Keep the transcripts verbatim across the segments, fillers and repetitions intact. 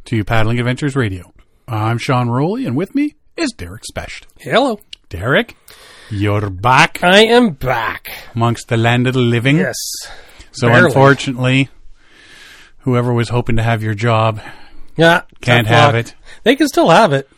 to Paddling Adventures Radio. I'm Sean Rowley, and with me is Derek Specht. Hello. Derek, you're back. I am back. Amongst the land of the living. Yes. So barely. Unfortunately, whoever was hoping to have your job yeah, can't have it. They can still have it.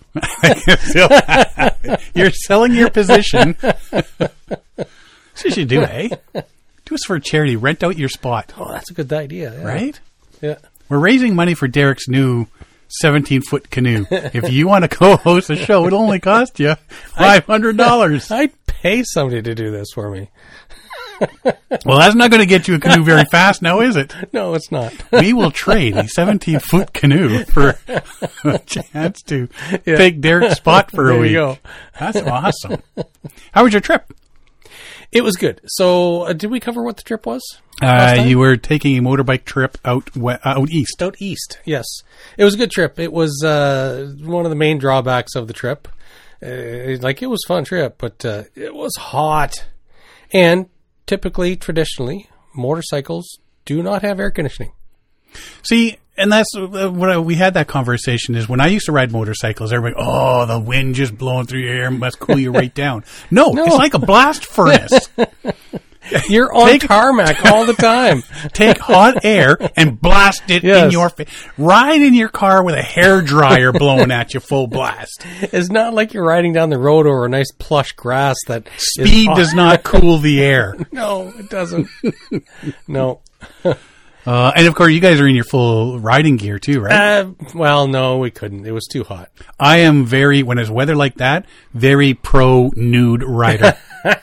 You're selling your position. That's what you should do, eh? Do us for a charity. Rent out your spot. Oh, that's a good idea. Yeah. Right? Yeah. We're raising money for Derek's new seventeen-foot canoe. If you want to co-host a show, it'll only cost you five hundred dollars. I'd pay somebody to do this for me. Well, that's not going to get you a canoe very fast now, is it? No, it's not. We will trade a seventeen-foot canoe for a chance to yeah. take Derek's spot for there a week. You go. That's awesome. How was your trip? It was good. So, uh, did we cover what the trip was? Uh, you were taking a motorbike trip out we- uh, out east. Out east, yes. It was a good trip. It was uh, one of the main drawbacks of the trip. Uh, like, it was a fun trip, but uh, it was hot. And typically, traditionally, motorcycles do not have air conditioning. See, and that's uh, what I, we had that conversation is when I used to ride motorcycles, everybody, oh, the wind just blowing through your hair must cool you right down. No, no, it's like a blast furnace. You're on take, tarmac all the time. Take hot air and blast it yes. in your face. Ride in your car with a hairdryer blowing at you full blast. It's not like you're riding down the road over a nice plush grass that speed is does not cool the air. No, it doesn't. No. Uh, and of course, you guys are in your full riding gear too, right? Uh, well, no, we couldn't. It was too hot. I am very, when it's weather like that, very pro nude rider.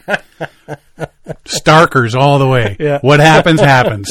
Starkers all the way. Yeah. What happens, happens.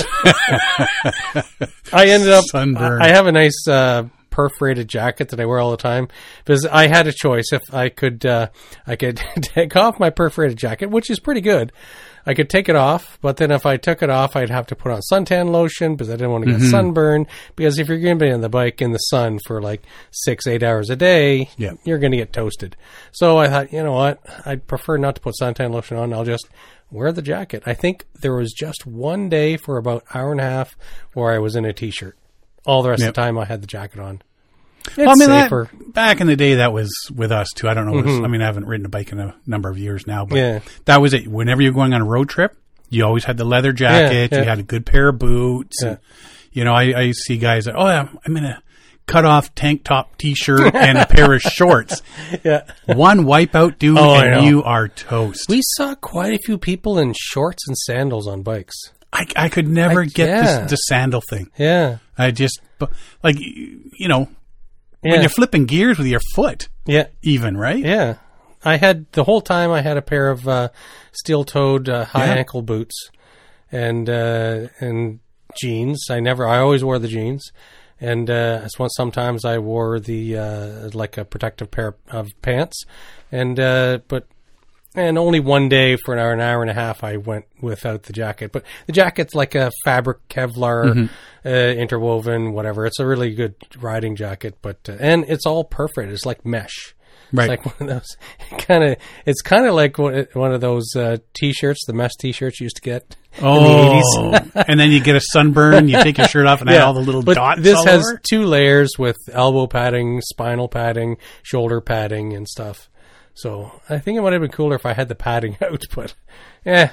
I ended up, Sunburn. I have a nice uh, perforated jacket that I wear all the time because I had a choice. If I could, uh, I could take off my perforated jacket, which is pretty good. I could take it off, but then if I took it off, I'd have to put on suntan lotion because I didn't want to get mm-hmm. sunburned. Because if you're going to be on the bike in the sun for like six, eight hours a day, yeah. you're going to get toasted. So I thought, you know what? I'd prefer not to put suntan lotion on. I'll just wear the jacket. I think there was just one day for about an hour and a half where I was in a t-shirt. All the rest yep. of the time I had the jacket on. It's well, I mean, safer. That, back in the day, that was with us too. I don't know. Mm-hmm. Was, I mean, I haven't ridden a bike in a number of years now, but yeah. that was it. Whenever you're going on a road trip, you always had the leather jacket. Yeah, yeah. You had a good pair of boots. Yeah. And, you know, I, I see guys that, oh, yeah, I'm in a cut off tank top t-shirt and a pair of shorts. Yeah. One wipeout, dude, oh, and you are toast. We saw quite a few people in shorts and sandals on bikes. I, I could never I, get yeah. this, the sandal thing. Yeah. I just, like, you know, yeah. when you're flipping gears with your foot. Yeah. Even, right? Yeah. I had, the whole time I had a pair of uh, steel-toed uh, high yeah. ankle boots and uh, and jeans. I never, I always wore the jeans. And uh, sometimes I wore the, uh, like a protective pair of pants. And, uh, but, and only one day for an hour, an hour and a half, I went without the jacket. But the jacket's like a fabric Kevlar, mm-hmm. uh, interwoven, whatever. It's a really good riding jacket, but, uh, and it's all perforated. It's like mesh. Right. It's like one of those kind of, it's kind of like one of those uh, t-shirts, the mesh t-shirts you used to get oh, in the eighties. And then you get a sunburn, you take your shirt off and yeah, add all the little but dots this all has over. two layers with elbow padding, spinal padding, shoulder padding and stuff. So I think it would have been cooler if I had the padding out, but yeah.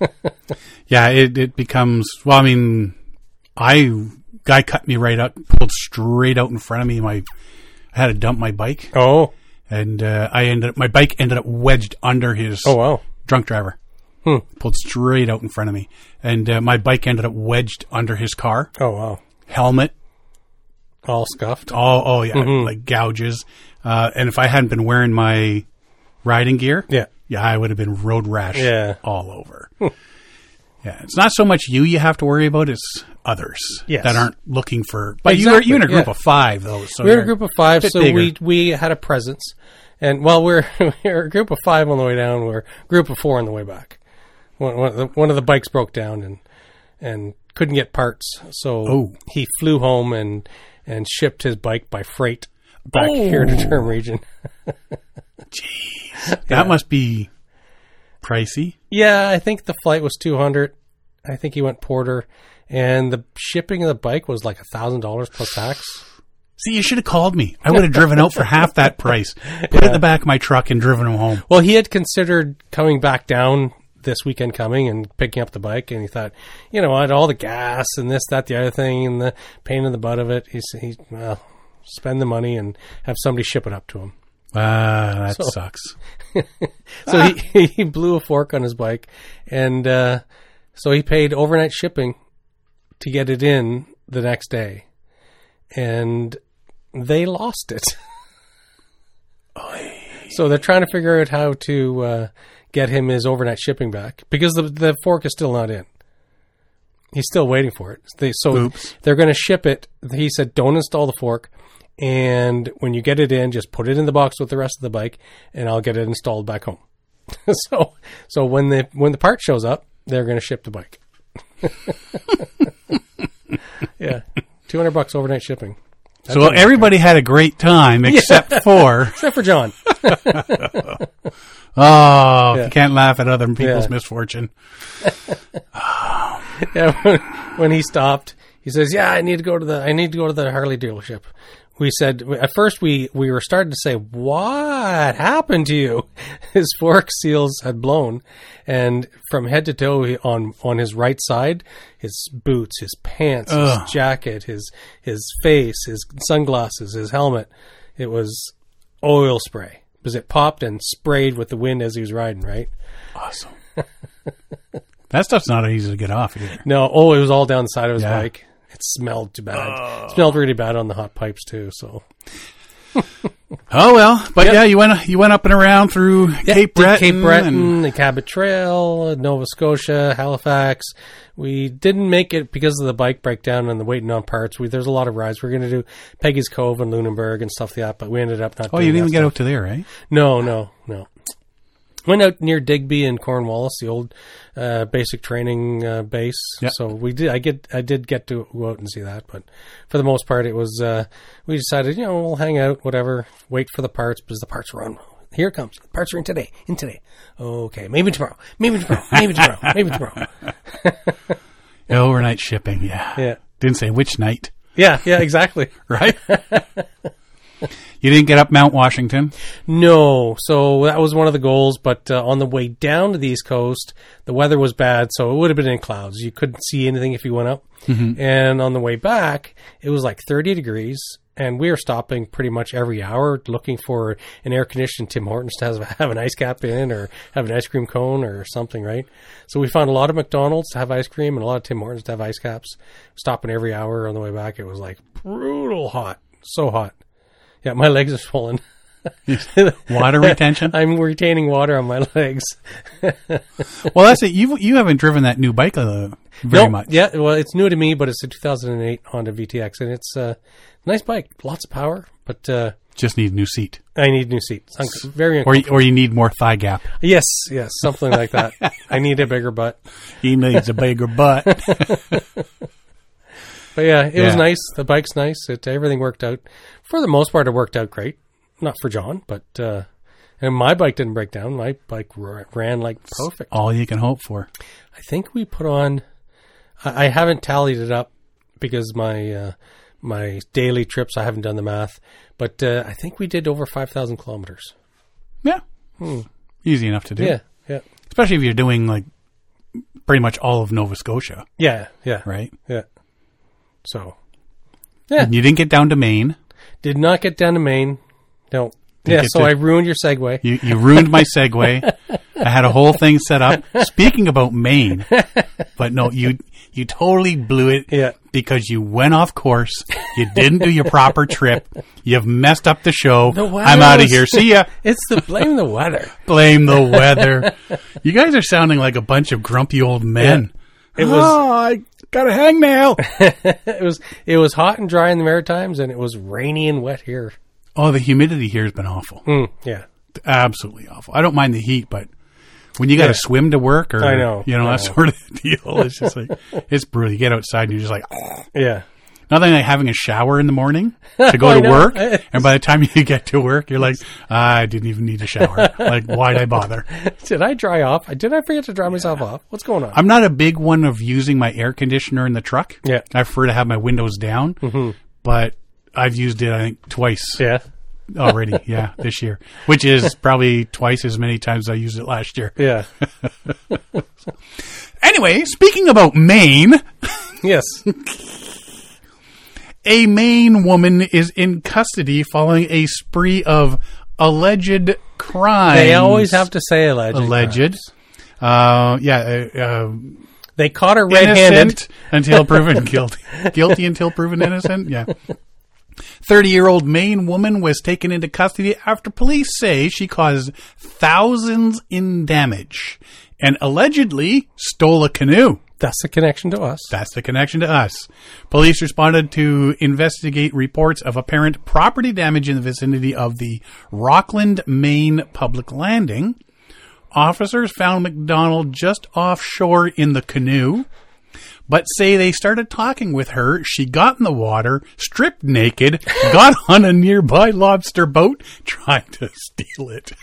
yeah, it, it becomes, well, I mean, I, guy cut me right up, pulled straight out in front of me. My, I had to dump my bike. Oh. And uh, I ended up, my bike ended up wedged under his oh, wow. drunk driver. Hmm. Pulled straight out in front of me. And uh, my bike ended up wedged under his car. Oh, wow. Helmet. All scuffed. All, oh, yeah. Mm-hmm. Like gouges. Uh, and if I hadn't been wearing my riding gear, yeah, yeah, I would have been road rash yeah. all over. Yeah, it's not so much you you have to worry about, it's others yes. that aren't looking for... But exactly. you're, you're in a group yeah. of five, though. So we're in a group of five, so bigger. we we had a presence. And, well, we're, we're a group of five on the way down. We're a group of four on the way back. One, one, of, the, one of the bikes broke down and and couldn't get parts, so oh. he flew home and, and shipped his bike by freight back oh. here to Term Region. Jeez. That yeah. must be pricey. Yeah, I think the flight was two hundred dollars. I think he went Porter, and the shipping of the bike was like one thousand dollars plus tax. See, you should have called me. I would have driven out for half that price. Put it Yeah. in the back of my truck and driven him home. Well, he had considered coming back down this weekend coming and picking up the bike, and he thought, you know what, all the gas and this, that, the other thing, and the pain in the butt of it, he's, he, well, spend the money and have somebody ship it up to him. Ah, that So- sucks. So he, he blew a fork on his bike, and uh, so he paid overnight shipping to get it in the next day, and they lost it. So they're trying to figure out how to uh, get him his overnight shipping back because the the fork is still not in. He's still waiting for it. They, so Oops. they're going to ship it. He said, "Don't install the fork, and when you get it in, just put it in the box with the rest of the bike, and I'll get it installed back home." so, so when the when the part shows up, they're going to ship the bike. Yeah, two hundred bucks overnight shipping. That's So everybody had a great time except for, except for John. oh, Yeah. you can't laugh at other people's Yeah. misfortune. Yeah, when, when he stopped, he says, "Yeah, I need to go to the I need to go to the Harley dealership." We said at first we, we were starting to say, "What happened to you?" His fork seals had blown, and from head to toe he- on on his right side, his boots, his pants, Ugh. his jacket, his his face, his sunglasses, his helmet, it was oil spray because it popped and sprayed with the wind as he was riding. Right? Awesome. That stuff's not easy to get off either. No, oh, it was all down the side of his Yeah. bike. It smelled too bad. It smelled really bad on the hot pipes too. So Oh well, but Yep. yeah, you went you went up and around through Yeah, Cape did Breton, Cape Breton, and the Cabot Trail, Nova Scotia, Halifax. We didn't make it because of the bike breakdown and the waiting on parts. We, there's a lot of rides. We are going to do Peggy's Cove and Lunenburg and stuff like that, but we ended up not. oh, doing you didn't that even get stuff. out to there, right? No, no, no. Went out near Digby in Cornwallis, the old uh, basic training uh, base. Yep. So we did. I get. I did get to go out and see that, but for the most part, it was. Uh, we decided, you know, we'll hang out, whatever. Wait for the parts because the parts are on. Here it comes. The parts are in today. In today. Okay, maybe tomorrow. Maybe tomorrow. Maybe tomorrow. Maybe tomorrow. Yeah, overnight shipping. Yeah. Yeah. Didn't say which night, Yeah. Yeah. Exactly. right? You didn't get up Mount Washington. No, so that was one of the goals. But uh, on the way down to the East Coast, the weather was bad, so it would have been in clouds. You couldn't see anything if you went up. Mm-hmm. And on the way back, it was like thirty degrees, and we were stopping pretty much every hour looking for an air-conditioned Tim Hortons to have, have an ice cap in or have an ice cream cone or something, right? So we found a lot of McDonald's to have ice cream and a lot of Tim Hortons to have ice caps. Stopping every hour on the way back, it was like brutal hot, so hot. Yeah, my legs are swollen. Water retention. I'm retaining water on my legs. Well, that's it. You you haven't driven that new bike uh, very Nope. much. Yeah, well, it's new to me, but it's a two thousand eight Honda V T X, and it's a nice bike. Lots of power, but uh, Just need a new seat, I need new seats. I'm very or uncomfortable. or you need more thigh gap. Yes, yes, something like that. I need a bigger butt. He needs a bigger butt. But yeah, it Yeah. was nice. The bike's nice. It everything worked out. For the most part, it worked out great. Not for John, but uh, and my bike didn't break down. My bike r- ran like perfect. All you can hope for. I think we put on. I, I haven't tallied it up because my uh, my daily trips. I haven't done the math, but uh, I think we did over five thousand kilometers. Yeah, easy enough to do. Yeah, yeah, Especially if you're doing like pretty much all of Nova Scotia, yeah, yeah, right? yeah. So, yeah, And you didn't get down to Maine. did not get down to Maine. No. Didn't Yeah, get so to- I ruined your segue. You you ruined my segue. I had a whole thing set up. Speaking about Maine, but no, you you totally blew it. Yeah. Because you went off course. You didn't do your proper trip. You've messed up the show. The weather I'm out of was- here. See ya. It's the blame the weather. Blame the weather. You guys are sounding like a bunch of grumpy old men. It was- Oh, I got a hangnail. It was it was hot and dry in the Maritimes, and it was rainy and wet here. Oh, the humidity here has been awful. Mm, yeah. Absolutely awful. I don't mind the heat, but when you got to Yeah. swim to work or, I know. you know, I that know. sort of deal, it's just like, it's brutal. You get outside and you're just like, Yeah. nothing like having a shower in the morning to go I to know. work. And by the time you get to work, you're like, I didn't even need a shower. Like, why'd I bother? Did I dry off? Did I forget to dry myself off? What's going on? I'm not a big one of using my air conditioner in the truck. Yeah. I prefer to have my windows down. Mm-hmm. But I've used it, I think, twice Yeah. already. Yeah, this year, which is probably twice as many times I used it last year. Yeah. Anyway, speaking about Maine, Yes. a Maine woman is in custody following a spree of alleged crimes. They always have to say alleged. alleged. crimes. Uh, yeah, uh, uh, They caught her red-handed. innocent until proven guilty. Guilty until proven innocent. Yeah. thirty-year-old Maine woman was taken into custody after police say she caused thousands in damage and allegedly stole a canoe. That's the connection to us. That's the connection to us. Police responded to investigate reports of apparent property damage in the vicinity of the Rockland, Maine public landing. Officers found McDonald just offshore in the canoe, but say they started talking with her. She got in the water, stripped naked, got on a nearby lobster boat, trying to steal it.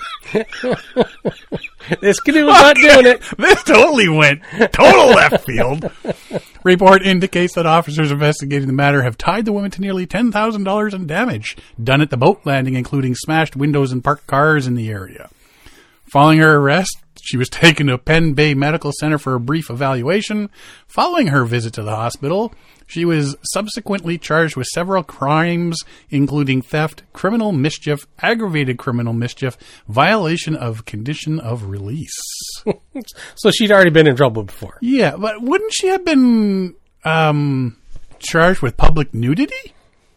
This canoe was not doing it. This totally went total left field. Report indicates that officers investigating the matter have tied the woman to nearly ten thousand dollars in damage done at the boat landing, including smashed windows and parked cars in the area. Following her arrest, she was taken to Penn Bay Medical Center for a brief evaluation. Following her visit to the hospital, she was subsequently charged with several crimes, including theft, criminal mischief, aggravated criminal mischief, violation of condition of release. So she'd already been in trouble before. Yeah, but wouldn't she have been um, charged with public nudity?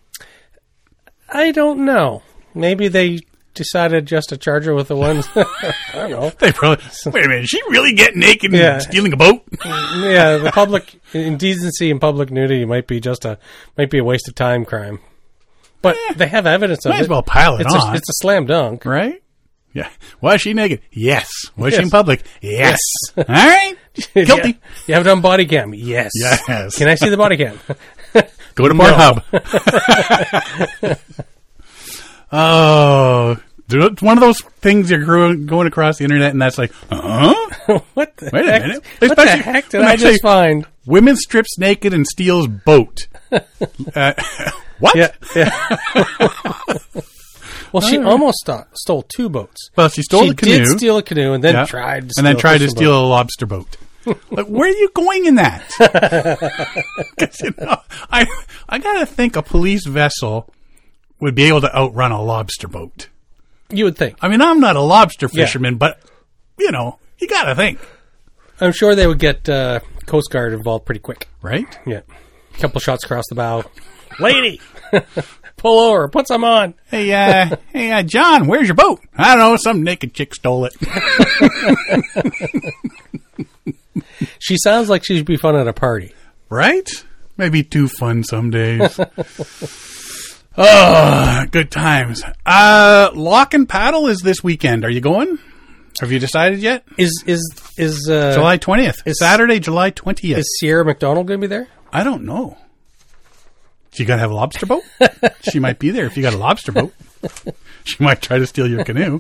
I don't know. Maybe they decided just to charge her with the ones. I don't know. They probably, wait a minute, is she really get naked Yeah. and stealing a boat? Yeah, the public indecency and public nudity might be just a might be a waste of time crime. But Eh, they have evidence of Might it. as well pile it it's on, A, it's a slam dunk. right? Yeah. Was she naked? Yes. Was she Yes. in public? Yes. All right. Guilty. Yeah. You have it on body cam? Yes. Yes. Can I see the body cam? Go to No. Pornhub. Oh, it's one of those things you're growing, going across the internet, and that's like, huh? What the Wait a heck? minute. What the Especially heck did when I they say- just find? Women strips naked and steals boat. uh, what? Yeah. yeah. Well, she almost sto- stole two boats. Well, she stole she the canoe. did steal a canoe and then Yeah. tried to and then steal a tried to fishing steal boat. a lobster boat. Like, where are you going in that? 'Cause, you know, I I gotta think a police vessel would be able to outrun a lobster boat. You would think. I mean, I'm not a lobster Yeah. fisherman, but you know, you gotta think, I'm sure they would get uh, Coast Guard involved pretty quick. right? Yeah. A couple shots across the bow. Lady! Pull over. Put some on. Hey, uh, hey, uh, John, where's your boat? I don't know. Some naked chick stole it. She sounds like she'd be fun at a party. Right? Maybe too fun some days. Oh, good times. Uh, Lock and Paddle is this weekend. Are you going? Have you decided yet? Is is is uh, July twentieth. is- Saturday, July twentieth. is Sierra McDonald going to be there? I don't know. You got to have a lobster boat? She might be there if you got a lobster boat. She might try to steal your canoe.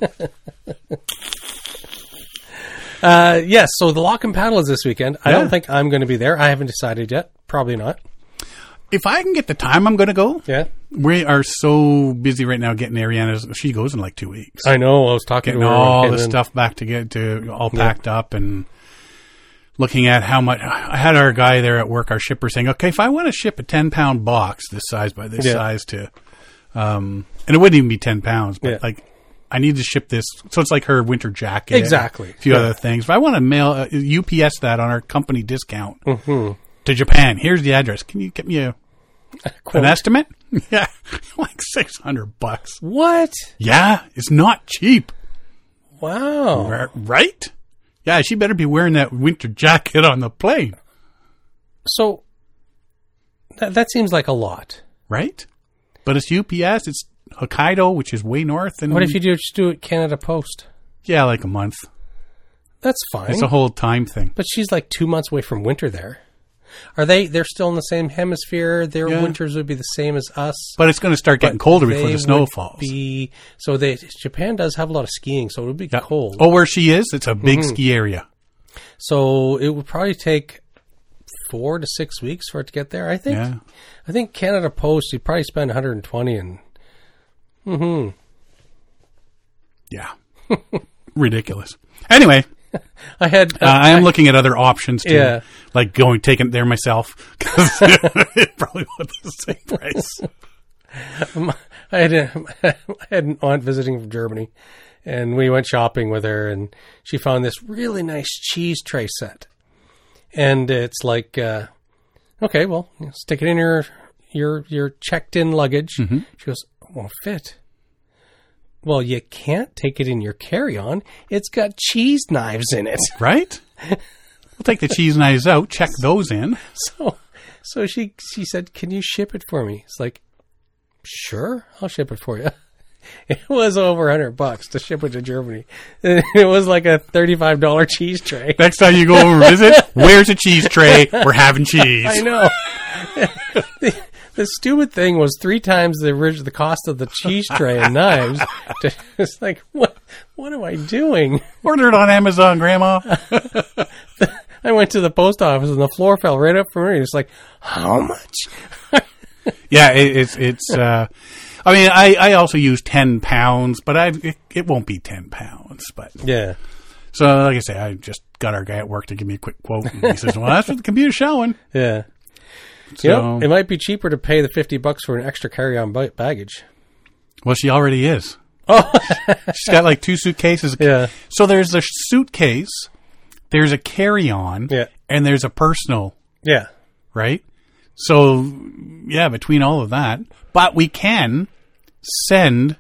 Uh, yes. So the Lock and Paddle is this weekend. I Yeah. don't think I'm going to be there. I haven't decided yet. Probably not. If I can get the time, I'm going to go. Yeah. We are so busy right now getting Ariana's. She goes in like two weeks. I know. I was talking Getting to her. all and the then- stuff back to get to all packed up and looking at how much. I had our guy there at work, our shipper, saying, "Okay, if I want to ship a ten pound box this size by this Yeah. size to, um, and it wouldn't even be ten pounds, but Yeah. like." I need to ship this. So it's like her winter jacket. Exactly. A few Yeah. other things. If I want to mail, uh, U P S that on our company discount Mhm. to Japan, here's the address. Can you get me a an estimate? Yeah. Like six hundred bucks. What? Yeah. It's not cheap. Wow. R- Right? Yeah. She better be wearing that winter jacket on the plane. So that, that seems like a lot. Right? But it's U P S. It's Hokkaido, which is way north. And What if you do just do it Canada Post? Yeah, like a month. That's fine. It's a whole time thing. But she's like two months away from winter there. Are they? They're still in the same hemisphere. Their Yeah. winters would be the same as us. But it's going to start getting colder before They the snow would falls. Be, so they Japan does have a lot of skiing, so it would be Yeah. cold. Oh, where she is, it's a big Mhm. ski area. So it would probably take four to six weeks for it to get there. I think. Yeah. I think Canada Post, you'd probably spend one hundred twenty and. Mm-hmm. Yeah. Ridiculous. Anyway. I had. Uh, I am looking at other options too, Yeah. like going taking it there myself because it probably was the same price. I had a, I had an aunt visiting from Germany, and we went shopping with her, and she found this really nice cheese tray set, and it's like, uh, okay, well, you know, stick it in your your your checked in luggage. Mm-hmm. She goes, it won't fit. Well, you can't take it in your carry-on. It's got cheese knives in it. Right? We'll take the cheese knives out, check those in. So, so she she said, "Can you ship it for me?" It's like, sure, I'll ship it for you. It was over a hundred bucks to ship it to Germany. It was like a thirty-five dollar cheese tray. Next time you go over and visit, where's a cheese tray? We're having cheese. I know. the, the stupid thing was three times the original, the cost of the cheese tray and knives. To, it's like, what? What am I doing? Order it on Amazon, Grandma. I went to the post office and the floor fell right up from me. It's like, how much? Yeah, it, it's it's. Uh, I mean, I, I also use ten pounds, but I it, it won't be ten pounds. But Yeah. so, like I say, I just got our guy at work to give me a quick quote, and he says, "Well, that's what the computer's showing." Yeah. So, You know, it might be cheaper to pay the fifty bucks for an extra carry-on ba- baggage. well, she already is. Oh, She's got like two suitcases. yeah. So there's a suitcase, there's a carry-on, Yeah. and there's a personal, Yeah. right? So, yeah, between all of that, but we can send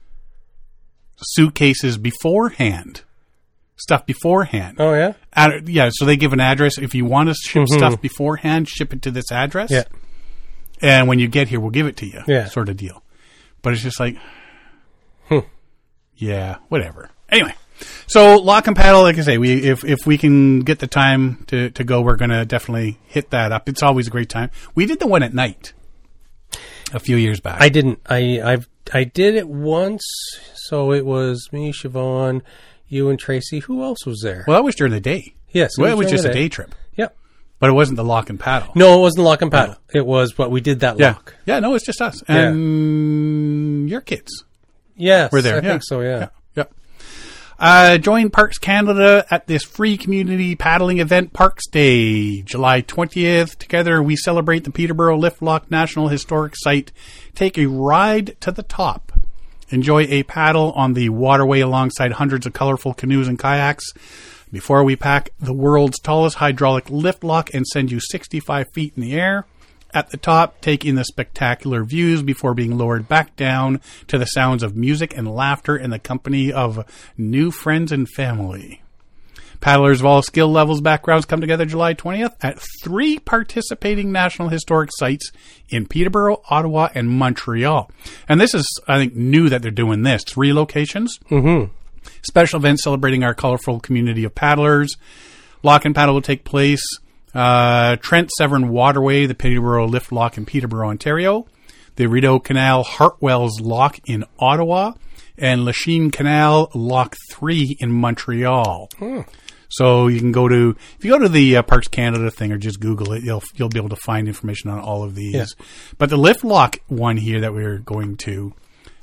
suitcases beforehand, stuff beforehand. Oh, yeah? Ad- yeah, so they give an address. If you want to ship stuff beforehand, ship it to this address. Yeah. And when you get here, we'll give it to you. Yeah. Sort of deal. But it's just like, Hmm. yeah, whatever. Anyway, so Lock and Paddle, like I say, we if if we can get the time to, to go, we're going to definitely hit that up. It's always a great time. We did the one at night a few years back. I didn't. I I've I did it once. So it was me, Siobhan, you, and Tracy. Who else was there? well, that was during the day. Yes. Well, it was during just the a day trip. Yep. But it wasn't the Lock and Paddle. No, it wasn't Lock and Paddle. It was, but we did that Yeah. lock. Yeah, no, it's just us. And your kids. Yes. We're there. I yeah. think so, yeah. Yeah. Uh, join Parks Canada at this free community paddling event, Parks Day, July twentieth. Together, we celebrate the Peterborough Lift Lock National Historic Site. Take a ride to the top. Enjoy a paddle on the waterway alongside hundreds of colorful canoes and kayaks before we pack the world's tallest hydraulic lift lock and send you sixty-five feet in the air. At the top, take in the spectacular views before being lowered back down to the sounds of music and laughter in the company of new friends and family. Paddlers of all skill levels, backgrounds come together July twentieth at three participating National Historic Sites in Peterborough, Ottawa, and Montreal. And this is, I think, new that they're doing this. Three locations. Mm-hmm. Special events celebrating our colorful community of paddlers. Lock and Paddle will take place Uh, Trent Severn Waterway, the Peterborough Lift Lock in Peterborough, Ontario. The Rideau Canal Hartwell's Lock in Ottawa. And Lachine Canal Lock three in Montreal. Hmm. So you can go to, if you go to the uh, Parks Canada thing or just Google it, you'll you'll be able to find information on all of these. Yeah. But the Lift Lock one here that we're going to,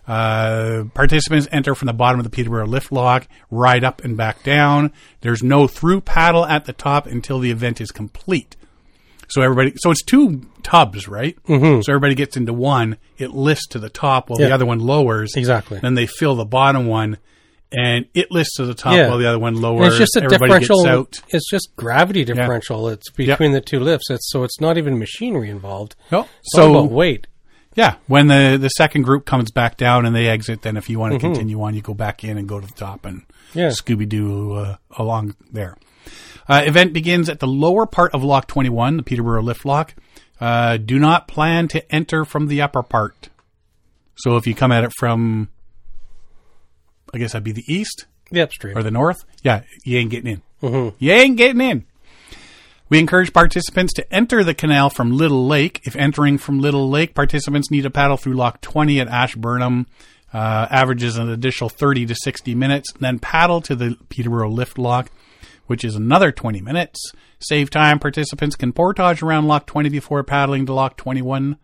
Uh, participants enter from the bottom of the Peterborough Lift Lock, ride up and back down. There's no through paddle at the top until the event is complete. So everybody, so it's two tubs, right? Mm-hmm. So everybody gets into one. It lifts to the top while Yeah. the other one lowers. Exactly. Then they fill the bottom one, and it lifts to the top Yeah. while the other one And lowers. it's just a everybody differential. gets out. It's just gravity differential. It's between the two lifts. It's so it's not even machinery involved. No. It's all So about weight. yeah, when the the second group comes back down and they exit, then if you want to Mm-hmm. continue on, you go back in and go to the top and Yeah. Scooby Doo uh, along there. Uh, event begins at the lower part of Lock twenty-one, the Peterborough Lift Lock. Uh, do not plan to enter from the upper part. So if you come at it from, I guess that'd be the east The upstream. or the north, yeah, you ain't getting in. Mm-hmm. You ain't getting in. We encourage participants to enter the canal from Little Lake. If entering from Little Lake, participants need to paddle through Lock twenty at Ashburnham. Uh, averages an additional thirty to sixty minutes. Then paddle to the Peterborough Lift Lock. which is another twenty minutes. Save time. Participants can portage around Lock twenty before paddling to Lock twenty-one.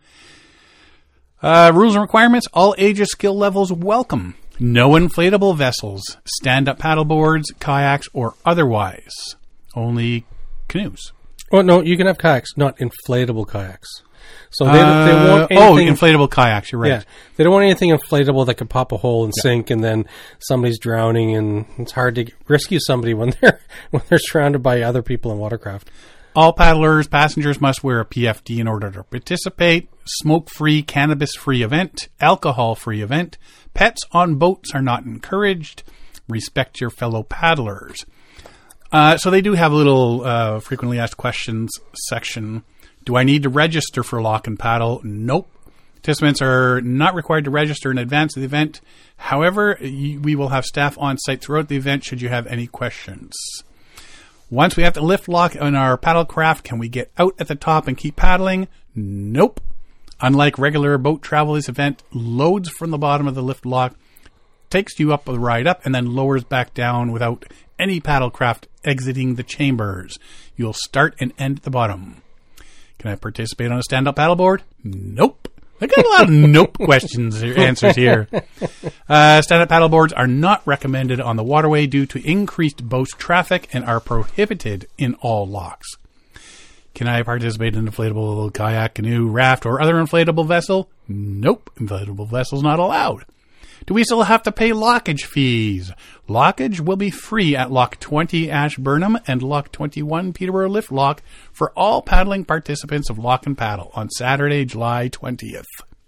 Uh, rules and requirements. All ages, skill levels welcome. No inflatable vessels, stand-up paddleboards, kayaks, or otherwise. Only canoes. Well, no, you can have kayaks, not inflatable kayaks. So they, Uh, they want oh, anything, inflatable kayaks, you're right. yeah, they don't want anything inflatable that could pop a hole and sink, and then somebody's drowning, and it's hard to rescue somebody when they're when they're surrounded by other people in watercraft. All paddlers, passengers must wear a P F D in order to participate. Smoke-free, cannabis-free event. Alcohol-free event. Pets on boats are not encouraged. Respect your fellow paddlers. Uh, so they do have a little uh, frequently asked questions section. Do I need to register for Lock and Paddle? Nope. Participants are not required to register in advance of the event. However, we will have staff on site throughout the event should you have any questions. Once we have to lift lock on our paddle craft, can we get out at the top and keep paddling? Nope. Unlike regular boat travel, this event loads from the bottom of the lift lock, takes you up the ride up, and then lowers back down without any paddle craft exiting the chambers. You'll start and end at the bottom. Can I participate on a stand-up paddleboard? Nope. I got a lot of nope questions or answers here. Uh, stand-up paddleboards are not recommended on the waterway due to increased boat traffic and are prohibited in all locks. Can I participate in an inflatable kayak, canoe, raft, or other inflatable vessel? Nope. Inflatable vessels not allowed. Do we still have to pay lockage fees? Lockage will be free at Lock twenty Ashburnham and Lock twenty-one Peterborough Lift Lock for all paddling participants of Lock and Paddle on Saturday, July twentieth.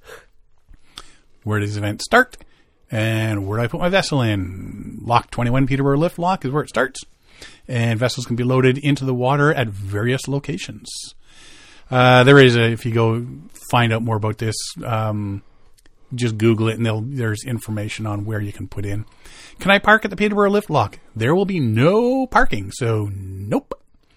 Where does the event start? And where do I put my vessel in? Lock twenty-one Peterborough Lift Lock is where it starts. And vessels can be loaded into the water at various locations. Uh, there is a, if you go find out more about this, um, just Google it and they'll, there's information on where you can put in. Can I park at the Peterborough Lift Lock? There will be no parking, so nope.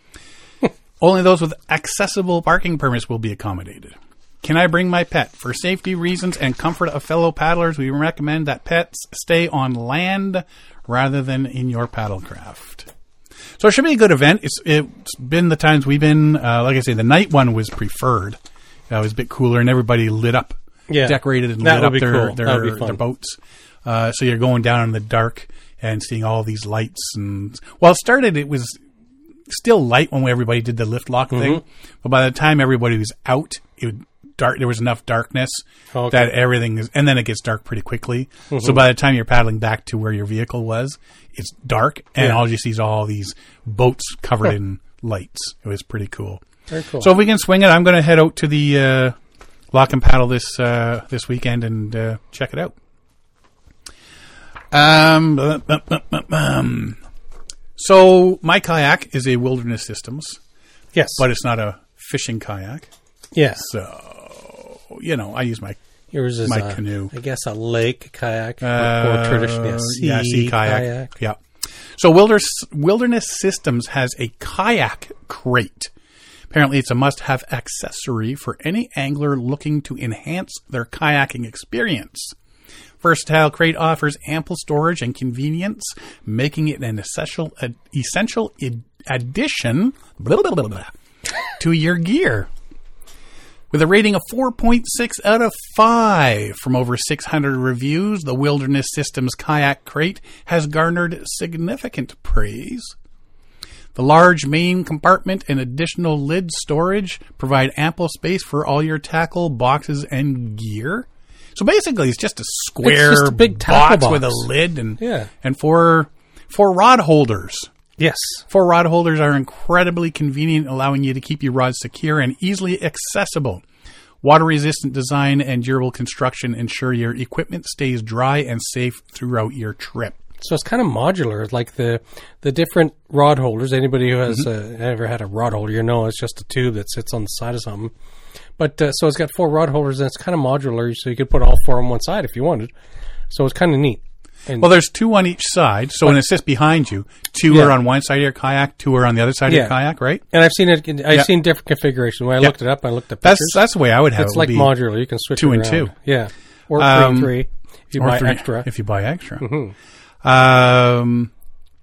Only those with accessible parking permits will be accommodated. Can I bring my pet? For safety reasons and comfort of fellow paddlers, we recommend that pets stay on land rather than in your paddlecraft. So it should be a good event. It's, it's been the times we've been, uh, like I say, the night one was preferred. Uh, it was a bit cooler and everybody lit up. Yeah, decorated and lit up their cool. their, their boats. Uh, so you're going down in the dark and seeing all these lights. And well, it started, it was still light when everybody did the lift lock mm-hmm. thing. But by the time everybody was out, it would dark. There was enough darkness okay. that everything is, and then it gets dark pretty quickly. Mm-hmm. So by the time you're paddling back to where your vehicle was, it's dark, and yeah. all you see is all these boats covered in lights. It was pretty cool. Very cool. So if we can swing it, I'm going to head out to the uh, Lock and Paddle this uh, this weekend and uh, check it out. Um, um, so my kayak is a Wilderness Systems. Yes, but it's not a fishing kayak. Yeah. So you know, I use my yours is my a, canoe. I guess a lake kayak, uh, or traditionally a sea, yeah, sea kayak. kayak. Yeah. So Wilderness Wilderness Systems has a kayak crate. Apparently, it's a must-have accessory for any angler looking to enhance their kayaking experience. Versatile crate offers ample storage and convenience, making it an essential uh, essential ed- addition blah, blah, blah, blah, to your gear. With a rating of four point six out of five from over six hundred reviews, the Wilderness Systems Kayak Crate has garnered significant praise. The large main compartment and additional lid storage provide ample space for all your tackle, boxes, and gear. So basically, it's just a square it's just a big box, box with a lid and yeah. and four four rod holders. Yes. Four rod holders are incredibly convenient, allowing you to keep your rods secure and easily accessible. Water-resistant design and durable construction ensure your equipment stays dry and safe throughout your trip. So it's kind of modular, like the the different rod holders. Anybody who has mm-hmm. uh, ever had a rod holder, you know it's just a tube that sits on the side of something. But uh, so it's got four rod holders, and it's kind of modular, so you could put all four on one side if you wanted. So it's kind of neat. And well, there's two on each side, so but, when it sits behind you, two yeah. are on one side of your kayak, two are on the other side yeah. of your kayak, right? And I've seen it. I've yeah. seen different configurations. When I yeah. looked it up, I looked at pictures. That's that's the way I would have it's it. It's like modular. You can switch two it and around. two. Yeah, or um, three and three if you buy three, extra. If you buy extra. Mm-hmm. Um,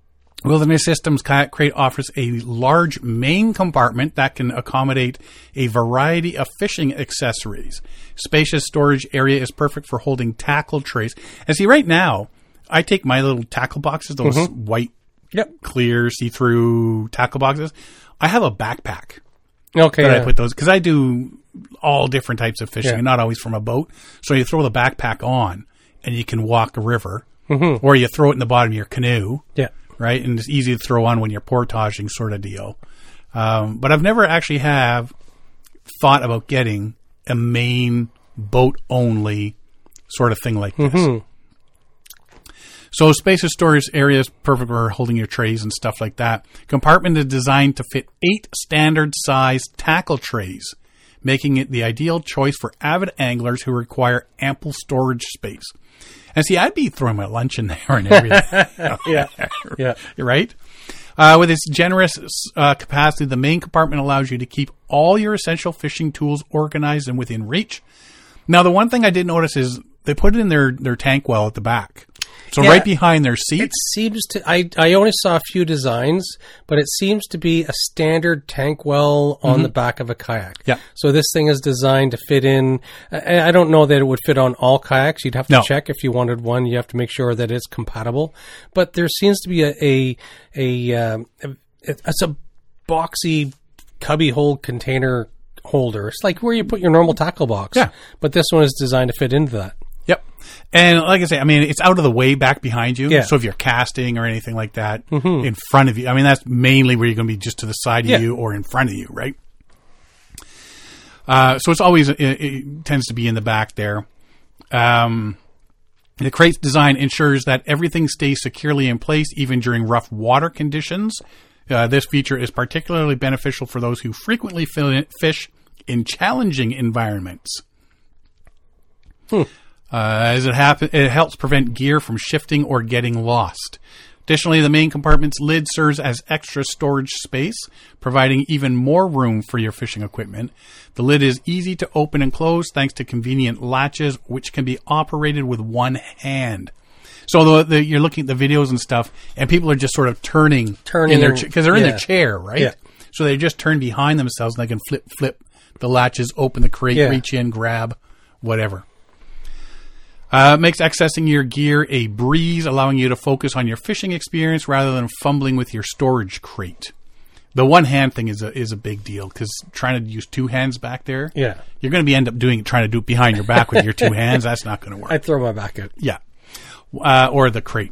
Wilderness Systems Kayak Crate offers a large main compartment that can accommodate a variety of fishing accessories. Spacious storage area is perfect for holding tackle trays. And see, right now, I take my little tackle boxes, those mm-hmm. white, yep. clear, see-through tackle boxes. I have a backpack. Okay. That yeah. I put those, because I do all different types of fishing, yeah. and not always from a boat. So you throw the backpack on, and you can walk a river, mm-hmm. or you throw it in the bottom of your canoe. Yeah. Right? And it's easy to throw on when you're portaging sort of deal. Um, but I've never actually have thought about getting a main boat-only sort of thing like this. Mm-hmm. So spacious storage area is perfect for holding your trays and stuff like that. Compartment is designed to fit eight standard-sized tackle trays, making it the ideal choice for avid anglers who require ample storage space. And see, I'd be throwing my lunch in there and everything. yeah, yeah. Right? Uh, with its generous uh, capacity, the main compartment allows you to keep all your essential fishing tools organized and within reach. Now, the one thing I did notice is they put it in their, their tank well at the back. So yeah, right behind their seat. It seems to, I, I only saw a few designs, but it seems to be a standard tank well on mm-hmm. the back of a kayak. Yeah. So this thing is designed to fit in. I, I don't know that it would fit on all kayaks. You'd have to no. check if you wanted one. You have to make sure that it's compatible. But there seems to be a, a, a, um, a it's a boxy cubby hole container holder. It's like where you put your normal tackle box. Yeah. But this one is designed to fit into that. Yep. And like I say, I mean, it's out of the way back behind you. Yeah. So if you're casting or anything like that mm-hmm. in front of you, I mean, that's mainly where you're going to be, just to the side of yeah. you or in front of you, right? Uh, so it's always, it, it tends to be in the back there. Um, the crate's design ensures that everything stays securely in place even during rough water conditions. Uh, this feature is particularly beneficial for those who frequently fish in challenging environments. Hmm. Uh, as it happen, it helps prevent gear from shifting or getting lost. Additionally, the main compartment's lid serves as extra storage space, providing even more room for your fishing equipment. The lid is easy to open and close thanks to convenient latches, which can be operated with one hand. So the, the, you're looking at the videos and stuff, and people are just sort of turning, turning in their because cha- they're yeah. in their chair, right? Yeah. So they just turn behind themselves, and they can flip, flip the latches, open the crate, yeah. reach in, grab, whatever. Uh, makes accessing your gear a breeze, allowing you to focus on your fishing experience rather than fumbling with your storage crate. The one hand thing is a is a big deal because trying to use two hands back there, yeah, you're going to be end up doing trying to do it behind your back with your two hands. That's not going to work. I'd throw my back out. Yeah. Uh, or the crate.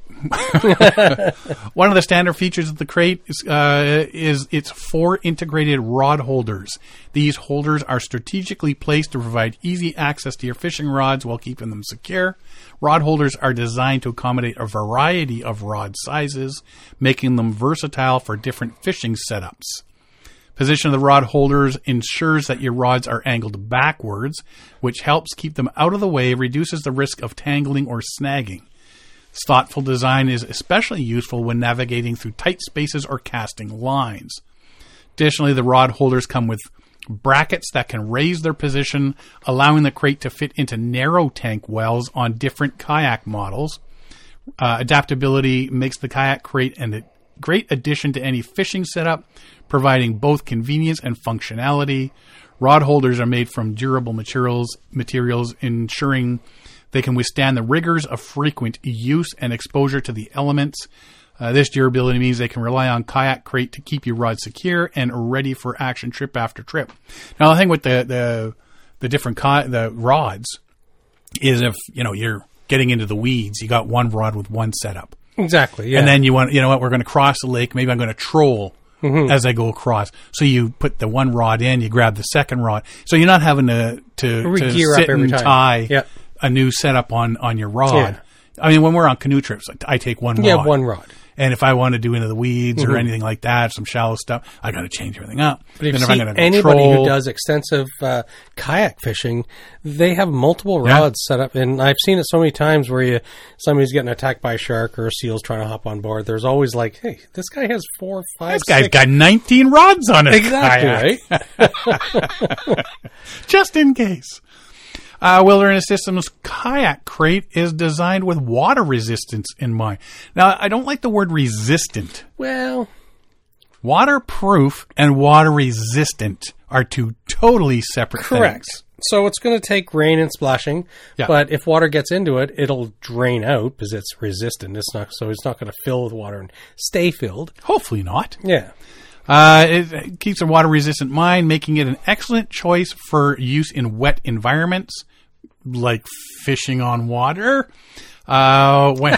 One of the standard features of the crate is, uh, is its four integrated rod holders. These holders are strategically placed to provide easy access to your fishing rods while keeping them secure. Rod holders are designed to accommodate a variety of rod sizes, making them versatile for different fishing setups. Position of the rod holders ensures that your rods are angled backwards, which helps keep them out of the way, reduces the risk of tangling or snagging. Thoughtful design is especially useful when navigating through tight spaces or casting lines. Additionally, the rod holders come with brackets that can raise their position, allowing the crate to fit into narrow tank wells on different kayak models. Uh, adaptability makes the kayak crate a great addition to any fishing setup, providing both convenience and functionality. Rod holders are made from durable materials, materials ensuring they can withstand the rigors of frequent use and exposure to the elements. Uh, this durability means they can rely on Kayak Crate to keep your rod secure and ready for action trip after trip. Now, the thing with the the, the different ki- the rods is if, you know, you're getting into the weeds, you got one rod with one setup. Exactly, yeah. And then you want, you know what, we're going to cross the lake. Maybe I'm going to troll mm-hmm. as I go across. So you put the one rod in, you grab the second rod. So you're not having to, to, to sit and time. tie Yep. a new setup on, on your rod. Yeah. I mean, when we're on canoe trips, I take one yeah, rod. Yeah, one rod. And if I want to do into the weeds mm-hmm. or anything like that, some shallow stuff, I got to change everything up. But if then you if see I'm gonna anybody troll, who does extensive uh, kayak fishing, they have multiple Yeah. rods set up. And I've seen it so many times where you somebody's getting attacked by a shark or a seal's trying to hop on board. There's always like, hey, this guy has four, five, this guy's six. got nineteen rods on his Exactly, kayak. right? Just in case. Uh, Wilderness Systems Kayak Crate is designed with water resistance in mind. Now, I don't like the word resistant. Well, waterproof and water resistant are two totally separate correct. things. So it's going to take rain and splashing, Yeah. but if water gets into it, it'll drain out because it's resistant. It's not, so it's not going to fill with water and stay filled. Hopefully not. Yeah. Uh, it, it keeps a water-resistant mind, making it an excellent choice for use in wet environments, like fishing on water. Uh, when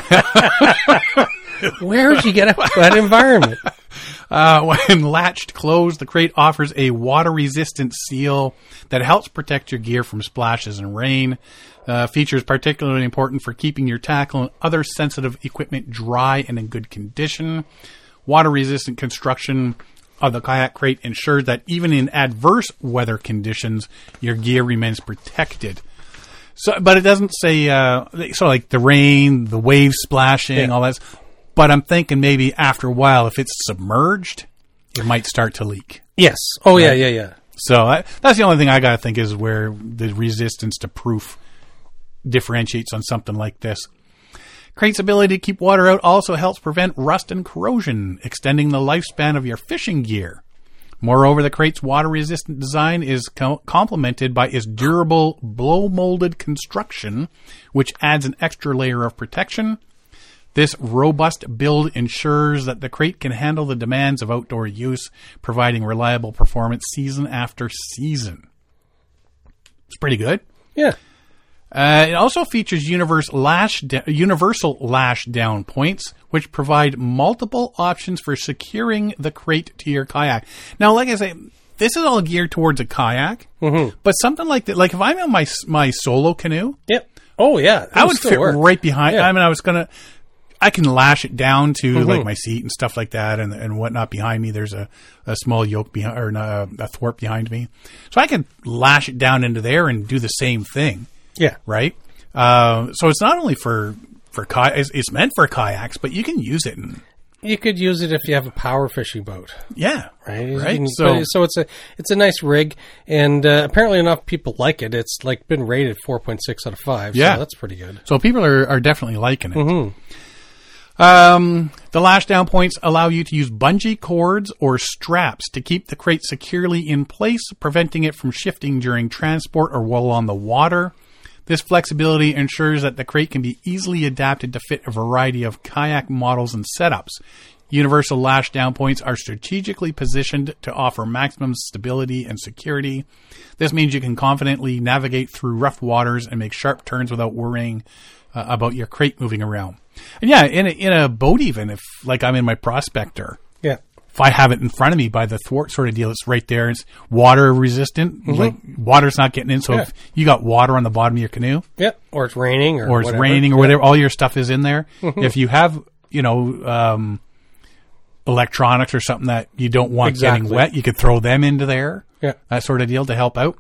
Where would you get a wet environment? uh, when latched closed, the crate offers a water-resistant seal that helps protect your gear from splashes and rain. Uh, features particularly important for keeping your tackle and other sensitive equipment dry and in good condition. Water-resistant construction of the kayak crate ensures that even in adverse weather conditions, your gear remains protected. So, but it doesn't say, uh, so like the rain, the waves splashing, Yeah. all that. But I'm thinking maybe after a while, if it's submerged, it might start to leak. Yes. Oh, yeah, yeah, yeah. So I, that's the only thing I got to think is where the resistance to proof differentiates on something like this. Crate's ability to keep water out also helps prevent rust and corrosion, extending the lifespan of your fishing gear. Moreover, the crate's water-resistant design is co- complemented by its durable, blow-molded construction, which adds an extra layer of protection. This robust build ensures that the crate can handle the demands of outdoor use, providing reliable performance season after season. It's pretty good. Yeah. Uh, it also features universal lash, da- universal lash down points, which provide multiple options for securing the crate to your kayak. Now, like I say, this is all geared towards a kayak, Mm-hmm. but something like that, like if I'm in my my solo canoe, Yep. Oh, yeah. I would fit work. right behind. Yeah. I mean, I was gonna, I can lash it down to Mm-hmm. like my seat and stuff like that, and and whatnot behind me. There's a, a small yoke behind, or a, a thwart behind me, so I can lash it down into there and do the same thing. Yeah. Right? Uh, so it's not only for, for kay- it's, it's meant for kayaks, but you can use it. In, You could use it if you have a power fishing boat, yeah. right? You Right. can- So, but- so it's a it's a nice rig, and uh, apparently enough people like it. It's like been rated four point six out of five. Yeah. So that's pretty good. so people are, are definitely liking it. Mm-hmm. Um, the lash down points allow you to use bungee cords or straps to keep the crate securely in place, preventing it from shifting during transport or while on the water. This flexibility ensures that the crate can be easily adapted to fit a variety of kayak models and setups. Universal lash down points are strategically positioned to offer maximum stability and security. This means you can confidently navigate through rough waters and make sharp turns without worrying uh, about your crate moving around. And yeah, in a, in a boat even, if like I'm in my Prospector, Yeah. if I have it in front of me by the thwart sort of deal, it's right there. It's water resistant. Mm-hmm. Like water's not getting in. So Yeah. if you got water on the bottom of your canoe, Yep. Or it's raining, or or it's whatever. raining or Yeah. whatever, all your stuff is in there. Mm-hmm. If you have, you know, um, electronics or something that you don't want Exactly. getting wet, you could throw them into there. Yeah. That sort of deal to help out.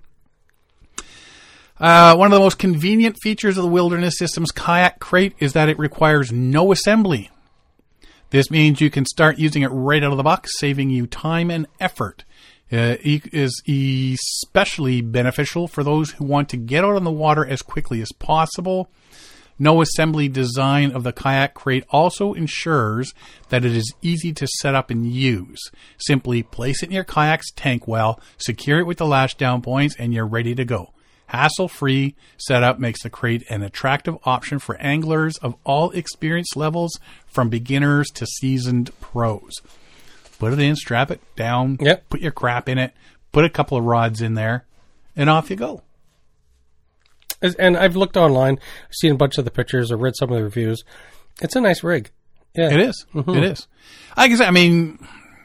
Uh, one of the most convenient features of the Wilderness Systems Kayak Crate is that it requires no assembly. This means you can start using it right out of the box, saving you time and effort. Uh, it is especially beneficial for those who want to get out on the water as quickly as possible. No assembly design of the kayak crate also ensures that it is easy to set up and use. Simply place it in your kayak's tank well, secure it with the lash down points, and you're ready to go. Hassle-free setup makes the crate an attractive option for anglers of all experience levels, from beginners to seasoned pros. Put it in, strap it down, Yep. put your crap in it, put a couple of rods in there, and off you go. As- And I've looked online, I've seen a bunch of the pictures, I've read some of the reviews. It's a nice rig. Yeah. It is. It is. I guess, I mean,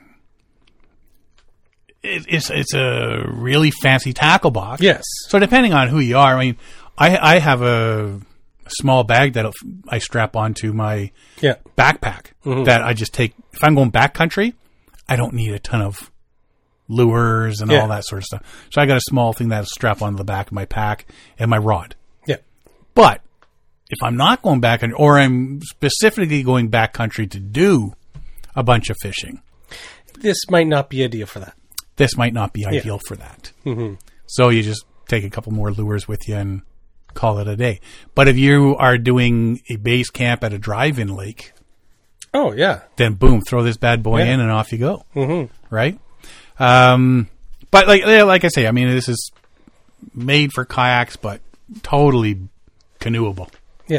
it, it's it's a really fancy tackle box. Yes. So depending on who you are, I mean, I I have a small bag that I strap onto my Yeah. backpack that I just take. If I'm going backcountry, I don't need a ton of lures and Yeah. all that sort of stuff. So I got a small thing that I strap onto the back of my pack and my rod. Yeah. But if I'm not going back, or I'm specifically going backcountry to do a bunch of fishing, This might not be ideal for that. this might not be ideal for that. Mm-hmm. So you just take a couple more lures with you and call it a day. But if you are doing a base camp at a drive-in lake, Oh, yeah. then boom, throw this bad boy Yeah. in and off you go. Mm-hmm. Right? Um, but like like I say, I mean, this is made for kayaks, but totally canoeable. Yeah.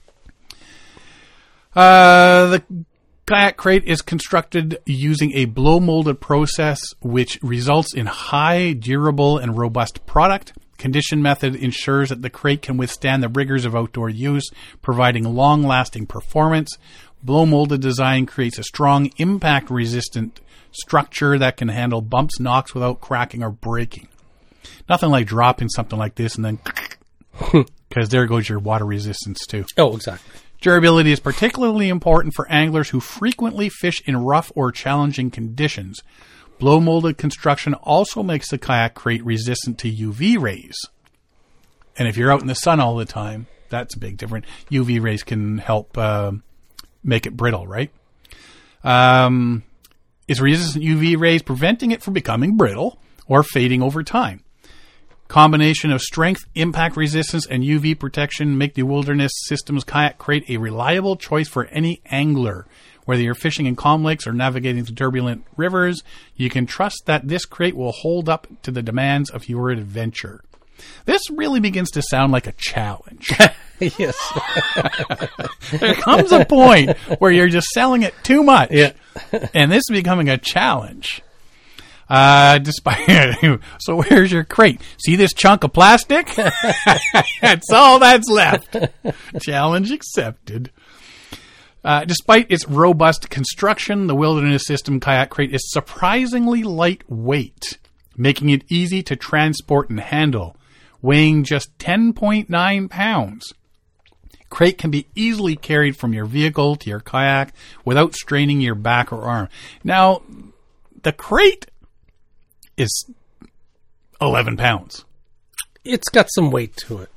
Uh, the kayak crate is constructed using a blow molded process, which results in high, durable, and robust product. Condition method ensures that the crate can withstand the rigors of outdoor use, providing long-lasting performance. Blow-molded design creates a strong, impact-resistant structure that can handle bumps, knocks without cracking or breaking. Nothing like dropping something like this and then... because there goes your water resistance, too. Oh, exactly. Durability is particularly important for anglers who frequently fish in rough or challenging conditions. Blow-molded construction also makes the kayak crate resistant to U V rays. And if you're out in the sun all the time, that's a big difference. U V rays can help uh, make it brittle, right? Um, it's resistant to U V rays, preventing it from becoming brittle or fading over time. Combination of strength, impact resistance, and U V protection make the Wilderness Systems Kayak Crate a reliable choice for any angler. Whether you're fishing in calm lakes or navigating through turbulent rivers, you can trust that this crate will hold up to the demands of your adventure. This really begins to sound like a challenge. Yes. There comes a point where you're just selling it too much. Yeah. And this is becoming a challenge. Uh, despite, so where's your crate? See this chunk of plastic? That's all that's left. Challenge accepted. Uh, despite its robust construction, the Wilderness System Kayak Crate is surprisingly lightweight, making it easy to transport and handle, weighing just ten point nine pounds. Crate can be easily carried from your vehicle to your kayak without straining your back or arm. Now, the crate is eleven pounds. It's got some weight to it.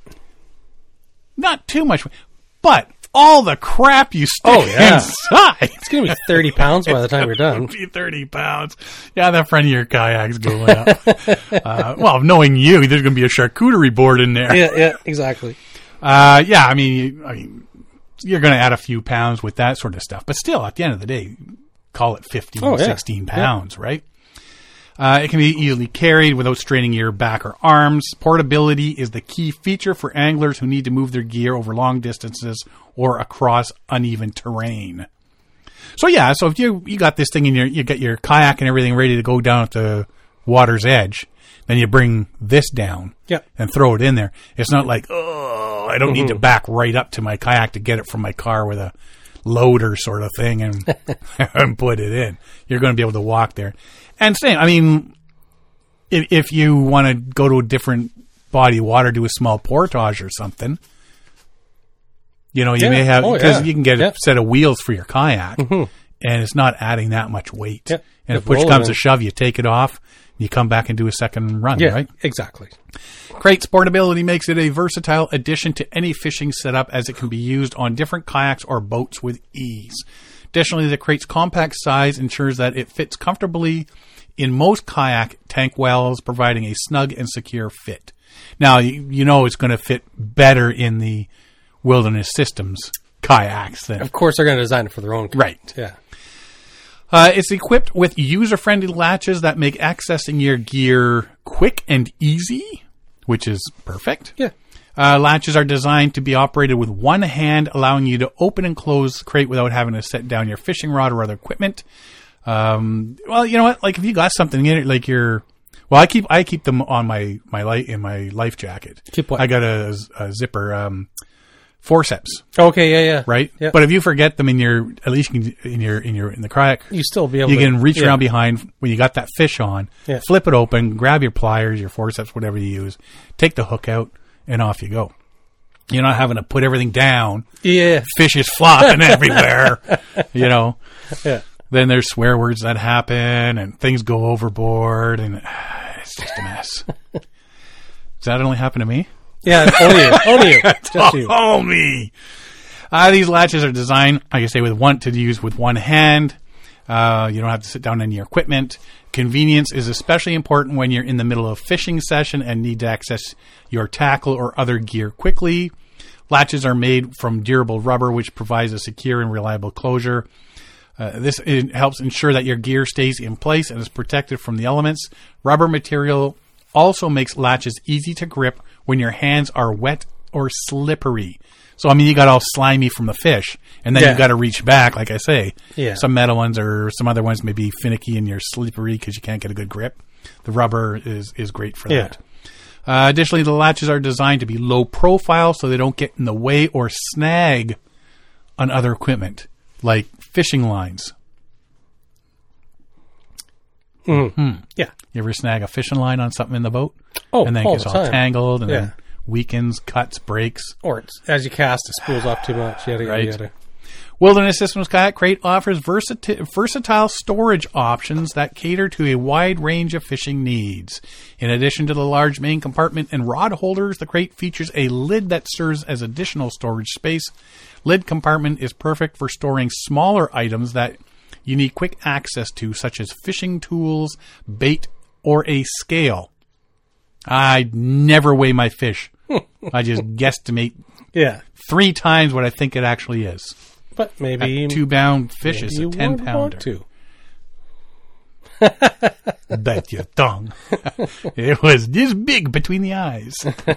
Not too much, but all the crap you stick Oh, yeah. inside. It's going to be thirty pounds by the time you're done. Be thirty pounds. Yeah, that front of your kayak's going up. uh, well, knowing you, there's going to be a charcuterie board in there. Yeah, yeah, exactly. Uh, yeah, I mean, I mean, you're going to add a few pounds with that sort of stuff. But still, at the end of the day, call it fifteen, Oh, yeah. sixteen pounds, yeah. right? Uh, it can be easily carried without straining your back or arms. Portability is the key feature for anglers who need to move their gear over long distances or across uneven terrain. So yeah, so if you you got this thing in your, you got your kayak and everything ready to go down at the water's edge, then you bring this down Yeah. and throw it in there. It's not like, oh, I don't mm-hmm. need to back right up to my kayak to get it from my car with a loader sort of thing and, and put it in. You're going to be able to walk there. And same, I mean, if, if you want to go to a different body of water, do a small portage or something, you know, you yeah. may have, because oh, yeah. you can get yeah. a set of wheels for your kayak, mm-hmm. and it's not adding that much weight. Yeah. And if Just push comes in. to shove, you take it off, you come back and do a second run, Yeah, right? exactly. Crate's portability makes it a versatile addition to any fishing setup, as it can be used on different kayaks or boats with ease. Additionally, the crate's compact size ensures that it fits comfortably in most kayak tank wells, providing a snug and secure fit. Now, you, you know it's going to fit better in the Wilderness Systems kayaks than... Of course, they're going to design it for their own. Right. Yeah. Uh, it's equipped with user-friendly latches that make accessing your gear quick and easy, which is perfect. Yeah. Uh, latches are designed to be operated with one hand, allowing you to open and close the crate without having to set down your fishing rod or other equipment. Um, well, you know what? Like if you got something in it, like your, well, I keep I keep them on my my light in my life jacket. Keep what? I got a, a zipper um, forceps. Okay. Yeah. Yeah. Right. Yeah. But if you forget them in your, at least you can, in your in your in the kayak, You still be able. you to, can reach yeah. around behind when you got that fish on, Yeah. flip it open, grab your pliers, your forceps, whatever you use, take the hook out, and off you go. You're not having to put everything down. Yeah. Fish is flopping everywhere, you know. Yeah. Then there's swear words that happen, and things go overboard, and uh, it's just a mess. Does that only happen to me? Yeah. Only you. Only you. Just you. Oh, me. Uh, these latches are designed, like I say, with one to use with one hand. Uh, you don't have to sit down on your equipment. Convenience is especially important when you're in the middle of a fishing session and need to access your tackle or other gear quickly. Latches are made from durable rubber, which provides a secure and reliable closure. Uh, this it helps ensure that your gear stays in place and is protected from the elements. Rubber material also makes latches easy to grip when your hands are wet or slippery. So, I mean, you got all slimy from the fish, and then Yeah. you've got to reach back, like I say. Yeah. Some metal ones or some other ones may be finicky and you're slippery because you can't get a good grip. The rubber is, is great for Yeah. that. Uh, additionally, the latches are designed to be low profile so they don't get in the way or snag on other equipment, like fishing lines. Mm-hmm. Hmm. Yeah. You ever snag a fishing line on something in the boat? Oh, and then it all gets the all time. tangled and Yeah. then weakens, cuts, breaks. Or it's, as you cast, it spools off too much. Yada, yada, Right. yada. Wilderness Systems Kayak Crate offers versati- versatile storage options that cater to a wide range of fishing needs. In addition to the large main compartment and rod holders, the crate features a lid that serves as additional storage space. Lid compartment is perfect for storing smaller items that you need quick access to, such as fishing tools, bait, or a scale. I never weigh my fish. I just guesstimate Yeah. three times what I think it actually is. But maybe A two-pound fish maybe is you a would ten-pounder. want to. Bet your tongue. It was this big between the eyes.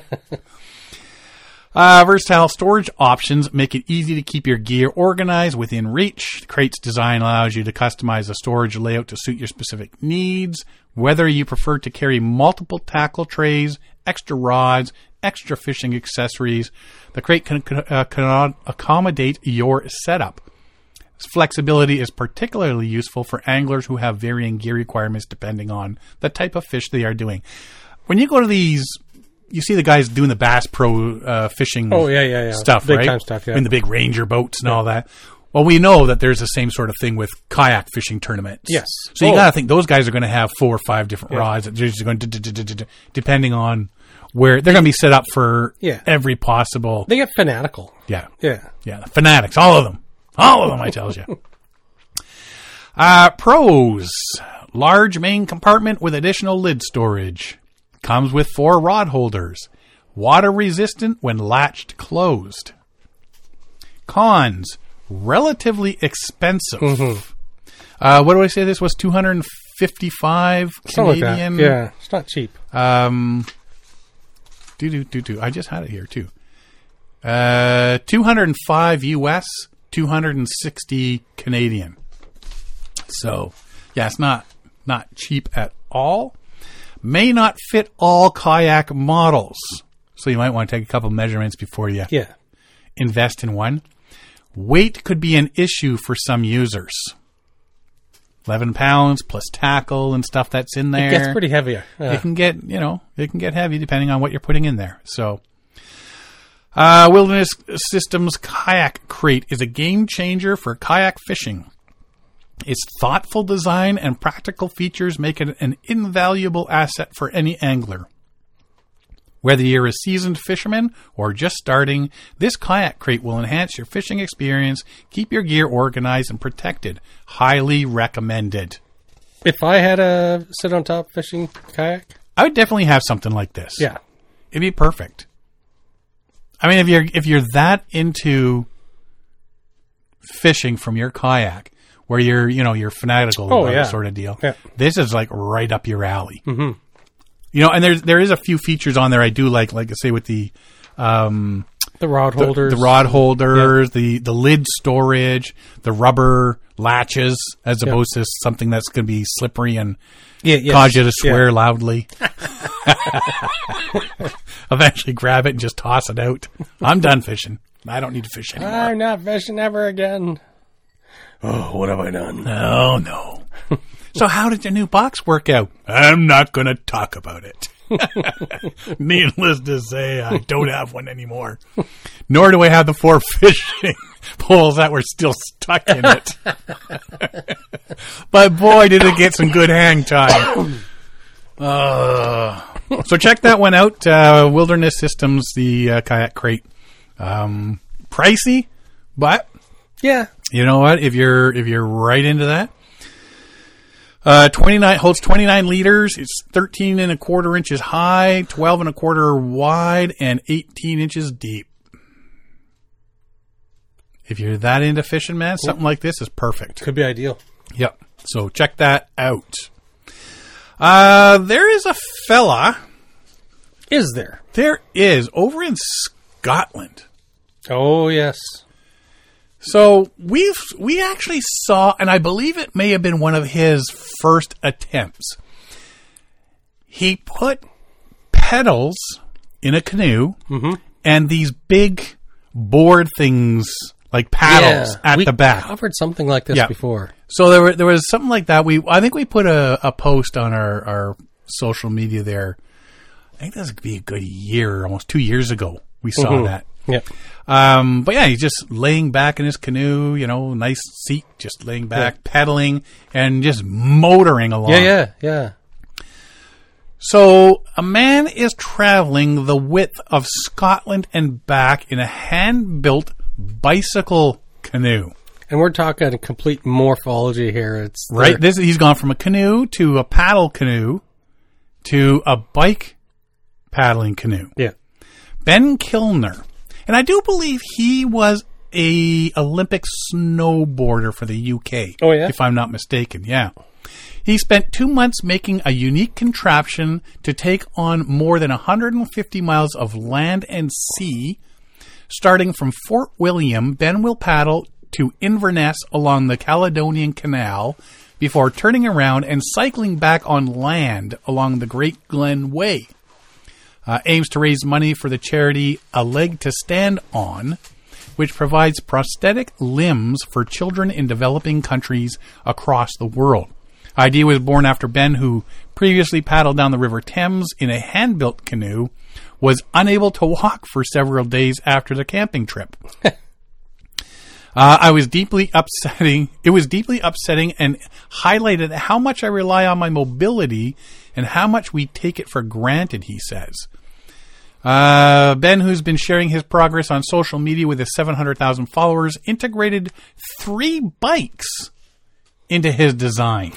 Uh, versatile storage options make it easy to keep your gear organized within reach. The crate's design allows you to customize the storage layout to suit your specific needs. Whether you prefer to carry multiple tackle trays, extra rods, extra fishing accessories, the crate can, uh, can accommodate your setup. This flexibility is particularly useful for anglers who have varying gear requirements depending on the type of fish they are doing. When you go to these, you see the guys doing the Bass Pro uh, fishing Oh, yeah, yeah, yeah. stuff, Big right? time stuff, yeah. In the big Ranger boats and all that. Well, we know that there's the same sort of thing with kayak fishing tournaments. Yes. So you Oh. got to think those guys are going to have four or five different Yeah. rods. That they're just going to, depending on where they're going to be set up for Yeah. every possible. They get fanatical. Yeah. Yeah. Yeah, the fanatics, all of them. All of them, I tells you. Uh, pros. Large main compartment with additional lid storage. Comes with four rod holders. Water resistant when latched closed. Cons. Relatively expensive. Mm-hmm. Uh, what do I say this was? two hundred fifty-five Something Canadian? like that. Yeah. It's not cheap. Um, do do do do. I just had it here too. Uh, two hundred five U S, two hundred sixty Canadian. So, yeah, it's not not cheap at all. May not fit all kayak models, so you might want to take a couple measurements before you Yeah. invest in one. Weight could be an issue for some users. eleven pounds plus tackle and stuff that's in there. It gets pretty heavy. It Uh, can get, you know, it can get heavy depending on what you're putting in there. So, uh, Wilderness Systems Kayak Crate is a game changer for kayak fishing. Its thoughtful design and practical features make it an invaluable asset for any angler. Whether you're a seasoned fisherman or just starting, this kayak crate will enhance your fishing experience, keep your gear organized and protected. Highly recommended. if I had a sit on top fishing kayak, I would definitely have something like this. yeah. It'd be perfect. I mean, if you're if you're that into fishing from your kayak, where you're you know you're fanatical Oh, about yeah. it sort of deal, Yeah. this is like right up your alley. Mm-hmm. You know, and there's there is a few features on there I do like, like I say with the um, The rod the, holders. the rod holders, the the lid storage, the rubber latches, as Yeah. opposed to something that's going to be slippery and Yeah, yes. cause you to swear Yeah. loudly. Eventually grab it and just toss it out. I'm done fishing. I don't need to fish anymore. I'm not fishing ever again. Oh, what have I done? No, no. So how did your new box work out? I'm not going to talk about it. Needless to say, I don't have one anymore. Nor do I have the four fishing poles that were still stuck in it. But boy, did it get some good hang time. Uh, so check that one out. Uh, Wilderness Systems, the uh, kayak crate. Um, pricey, but Yeah. you know what? If you're if you're right into that, Uh, twenty-nine holds twenty-nine liters. It's thirteen and a quarter inches high, twelve and a quarter wide, and eighteen inches deep. If you're that into fishing, man, something like this is perfect. Could be ideal. Yep. So check that out. Uh, there is a fella. Is there? There is over in Scotland. Oh, yes. So we've we actually saw, and I believe it may have been one of his first attempts. He put pedals in a canoe Mm-hmm. and these big board things like paddles Yeah, at we the back. covered something like this Yeah. before. So there were, there was something like that. We I think we put a, a post on our, our social media there. I think this could be a good year, almost two years ago. We saw Mhm. that. Yeah. Um, but yeah, he's just laying back in his canoe, you know, nice seat, just laying back, Yeah. pedaling, and just motoring along. Yeah, yeah, yeah. So a man is traveling the width of Scotland and back in a hand-built bicycle canoe. And we're talking a complete morphology here. It's Right? there- This he's gone from a canoe to a paddle canoe to a bike paddling canoe. Yeah. Ben Kilner. And I do believe he was a Olympic snowboarder for the U K. Oh, yeah? If I'm not mistaken, yeah. He spent two months making a unique contraption to take on more than one hundred fifty miles of land and sea. Starting from Fort William, Ben will paddle to Inverness along the Caledonian Canal before turning around and cycling back on land along the Great Glen Way. Uh, aims to raise money for the charity A Leg to Stand On, which provides prosthetic limbs for children in developing countries across the world. Idea was born after Ben, who previously paddled down the River Thames in a hand-built canoe, was unable to walk for several days after the camping trip. uh, I was deeply upsetting. It was deeply upsetting and highlighted how much I rely on my mobility and how much we take it for granted, he says. Uh, Ben, who's been sharing his progress on social media with his seven hundred thousand followers, integrated three bikes into his design.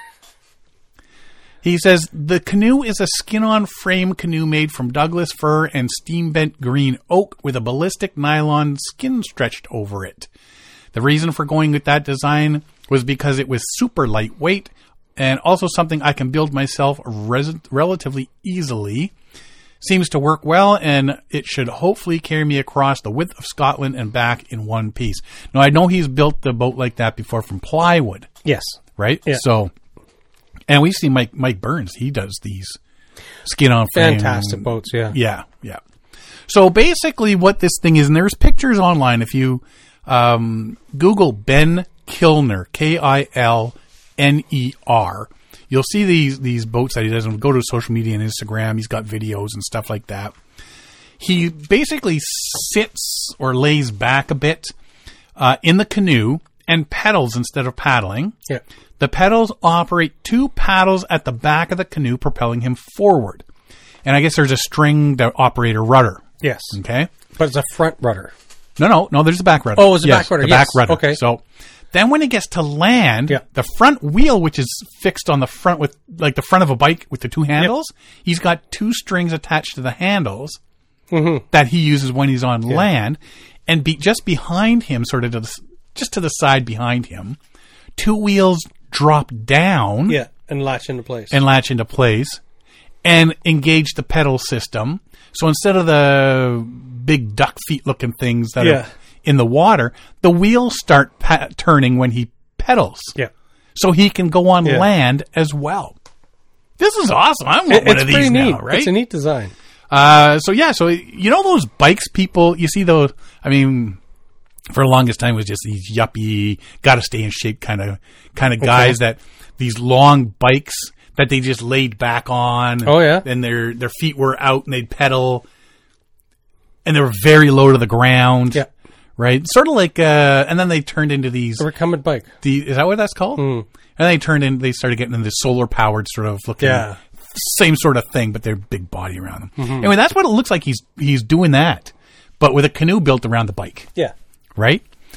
He says, the canoe is a skin-on frame canoe made from Douglas fir and steam-bent green oak with a ballistic nylon skin stretched over it. The reason for going with that design was because it was super lightweight and also something I can build myself res- relatively easily. Seems to work well, and it should hopefully carry me across the width of Scotland and back in one piece. Now, I know he's built the boat like that before from plywood, Yes. right? Yeah. So, and we see Mike Mike Burns. He does these skin-on frame. Fantastic boats, yeah. Yeah, yeah. So basically what this thing is, and there's pictures online, if you um, Google Ben Kilner, K I L N E R, you'll see these these boats that he does. And go to social media and Instagram. He's got videos and stuff like that. He basically sits or lays back a bit uh, in the canoe and pedals instead of paddling. Yeah. The pedals operate two paddles at the back of the canoe, propelling him forward. And I guess there's a string to operate a rudder. Yes. Okay? But it's a front rudder. No, no, no, there's a back rudder. Oh, it's a Yes, back rudder, The yes. back rudder. Okay. So then when it gets to land, Yeah. the front wheel, which is fixed on the front with, like the front of a bike with the two handles, he's got two strings attached to the handles Mm-hmm. that he uses when he's on land. And be, just behind him, sort of to the, just to the side behind him, two wheels drop down Yeah, and latch into place. and latch into place and engage the pedal system. So instead of the big duck feet looking things that Yeah. are in the water, the wheels start pa- turning when he pedals. yeah. So he can go on Yeah. land as well. This is awesome. I want It- one it's of pretty these neat. now, right? It's a neat design. Uh, so yeah, so you know those bikes people, you see those, I mean, for the longest time it was just these yuppie, gotta stay in shape kind of, kind of guys that, these long bikes that they just laid back on. Oh, yeah. And their, their feet were out and they'd pedal and they were very low to the ground. Yeah. Right? Sort of like, uh, and then they turned into these, A recumbent bike. the, is that what that's called? Mm. And they turned in, they started getting into solar powered sort of looking, Yeah. same sort of thing, but they're big body around them. Mm-hmm. Anyway, that's what it looks like. He's he's doing that, but with a canoe built around the bike, Yeah. right?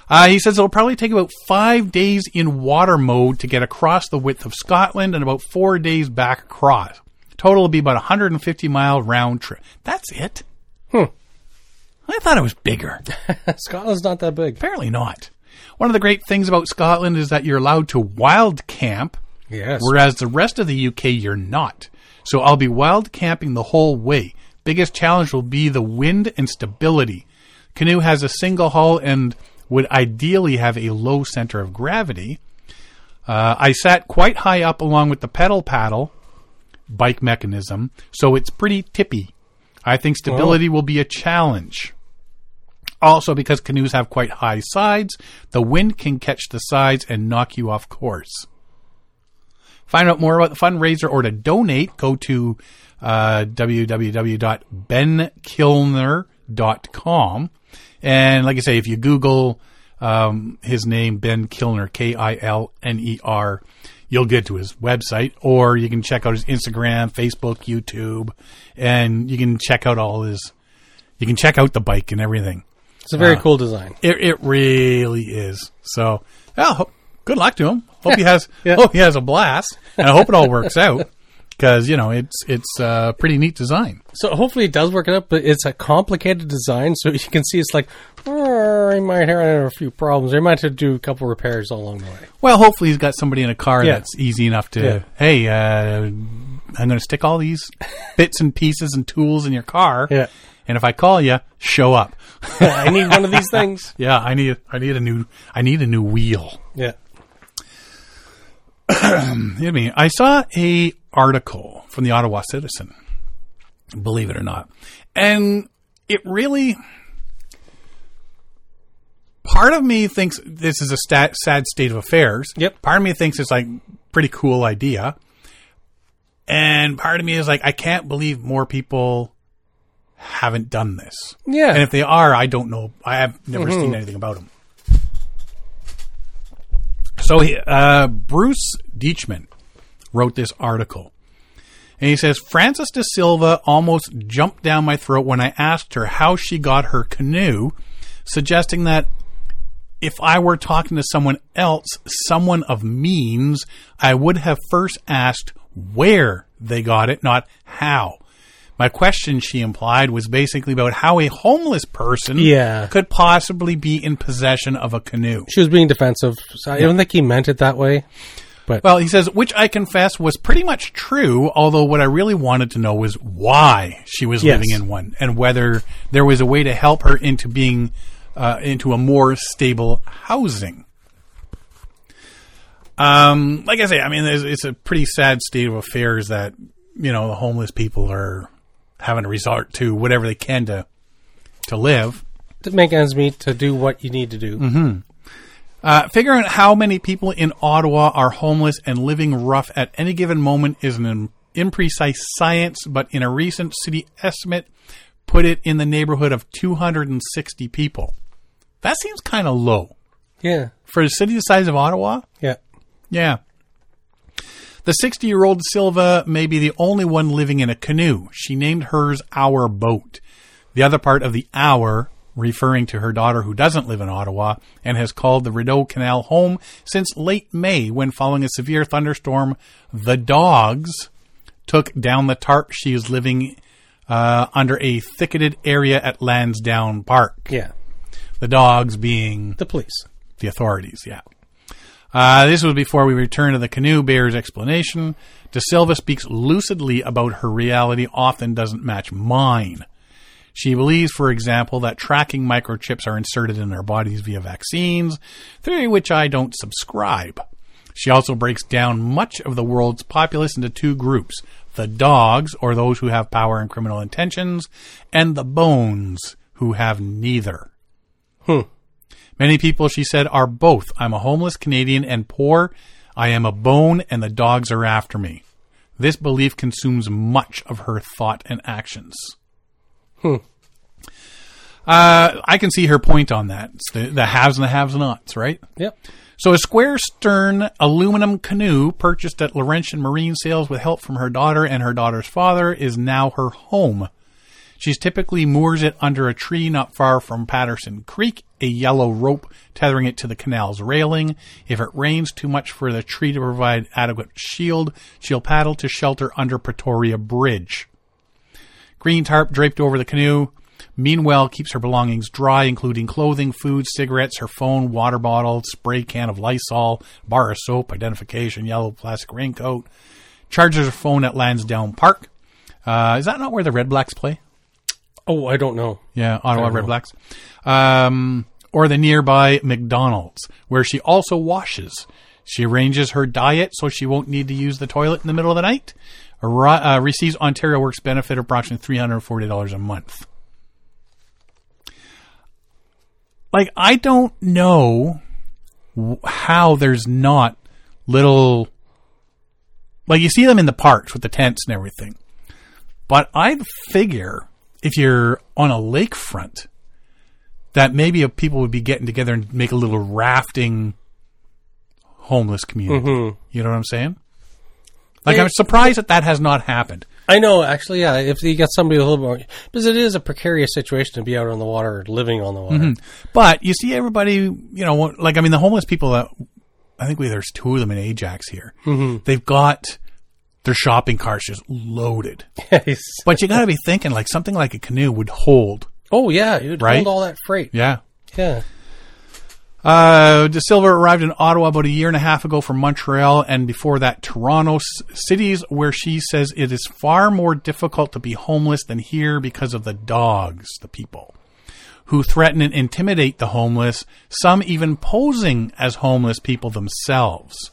Uh, he says it'll probably take about five days in water mode to get across the width of Scotland and about four days back across. Total will be about a one hundred fifty mile round trip. That's it? Hmm. I thought it was bigger. Scotland's not that big. Apparently not. One of the great things about Scotland is that you're allowed to wild camp, Yes. whereas the rest of the U K you're not. So I'll be wild camping the whole way. Biggest challenge will be the wind and stability. Canoe has a single hull and would ideally have a low center of gravity. Uh, I sat quite high up along with the pedal paddle bike mechanism, so it's pretty tippy. I think stability oh. will be a challenge. Also, because canoes have quite high sides, the wind can catch the sides and knock you off course. Find out more about the fundraiser or to donate, go to uh, w w w dot ben kilner dot com. And like I say, if you Google um, his name, Ben Kilner, K I L N E R, you'll get to his website. Or you can check out his Instagram, Facebook, YouTube, and you can check out all his, you can check out the bike and everything. It's a very uh, cool design. It, it really is. So, yeah, ho- good luck to him. Hope he has. Yeah. Hope he has a blast, and I hope it all works out because you know it's it's a pretty neat design. So hopefully it does work out, but it's a complicated design, so you can see it's like oh, I might have a few problems. They might have to do a couple repairs all along the way. Well, hopefully he's got somebody in a car Yeah. that's easy enough to. Yeah. Hey, uh, I'm going to stick all these bits and pieces and tools in your car. Yeah. And if I call you, show up. I need one of these things. Yeah, I need I need a new I need a new wheel. Yeah. I mean, I saw a article from the Ottawa Citizen, believe it or not, and it really. Part of me thinks this is a stat, sad state of affairs. Yep. Part of me thinks it's like pretty cool idea, and part of me is like, I can't believe more people haven't done this. Yeah. And if they are, I don't know. I have never mm-hmm. seen anything about them. So uh, Bruce Deitchman wrote this article. And he says, Frances De Silva almost jumped down my throat when I asked her how she got her canoe, suggesting that if I were talking to someone else, someone of means, I would have first asked where they got it, not how. My question, she implied, was basically about how a homeless person yeah. could possibly be in possession of a canoe. She was being defensive. So I yeah. don't think he meant it that way. But Well, he says, which I confess was pretty much true, although what I really wanted to know was why she was yes. living in one and whether there was a way to help her into being uh, into a more stable housing. Um, like I say, I mean, it's a pretty sad state of affairs that, you know, the homeless people are having to resort to whatever they can to to live. To make ends meet, to do what you need to do. Mm-hmm. Uh, figuring out how many people in Ottawa are homeless and living rough at any given moment is an imprecise science, but in a recent city estimate, put it in the neighborhood of two hundred sixty people. That seems kind of low. Yeah. For a city the size of Ottawa? Yeah. Yeah. The sixty-year-old Silva may be the only one living in a canoe. She named hers Our Boat. The other part of the Our, referring to her daughter who doesn't live in Ottawa and has called the Rideau Canal home since late May when, following a severe thunderstorm, the dogs took down the tarp she is living uh, under a thicketed area at Lansdowne Park. Yeah. The dogs being... the police. The authorities, yeah. Uh, this was before we return to the canoe bearer's explanation. De Silva speaks lucidly about her reality often doesn't match mine. She believes, for example, that tracking microchips are inserted in our bodies via vaccines, theory which I don't subscribe. She also breaks down much of the world's populace into two groups, the dogs, or those who have power and criminal intentions, and the bones, who have neither. Hmm. Many people, she said, are both. I'm a homeless Canadian and poor. I am a bone and the dogs are after me. This belief consumes much of her thought and actions. Hmm. Uh, I can see her point on that. It's the, the haves and the have-nots, right? Yep. So a square stern aluminum canoe purchased at Laurentian Marine Sales with help from her daughter and her daughter's father is now her home. She's typically moors it under a tree not far from Patterson Creek, a yellow rope tethering it to the canal's railing. If it rains too much for the tree to provide adequate shield, she'll paddle to shelter under Pretoria Bridge. Green tarp draped over the canoe. Meanwhile, keeps her belongings dry, including clothing, food, cigarettes, her phone, water bottle, spray can of Lysol, bar of soap, identification, yellow plastic raincoat. Charges her phone at Lansdowne Park. Uh, is that not where the Red Blacks play? Oh, I don't know. Yeah, Ottawa Red Blacks. Um, or the nearby McDonald's, where she also washes. She arranges her diet so she won't need to use the toilet in the middle of the night. Uh, receives Ontario Works benefit of approximately three hundred forty dollars a month. Like, I don't know how there's not little... Like, you see them in the parks with the tents and everything. But I'd figure, if you're on a lakefront, that maybe people would be getting together and make a little rafting homeless community. Mm-hmm. You know what I'm saying? Like, it, I'm surprised that that has not happened. I know, actually, yeah. If you got somebody with a little more... Because it is a precarious situation to be out on the water, living on the water. Mm-hmm. But you see everybody, you know, like, I mean, the homeless people, that I think we, there's two of them in Ajax here. Mm-hmm. They've got their shopping carts just loaded. Yes. But you got to be thinking, like, something like a canoe would hold. Oh, yeah. It would right? hold all that freight. Yeah. Yeah. Uh, De Silva arrived in Ottawa about a year and a half ago from Montreal, and before that Toronto, cities where she says it is far more difficult to be homeless than here because of the dogs, the people, who threaten and intimidate the homeless, some even posing as homeless people themselves.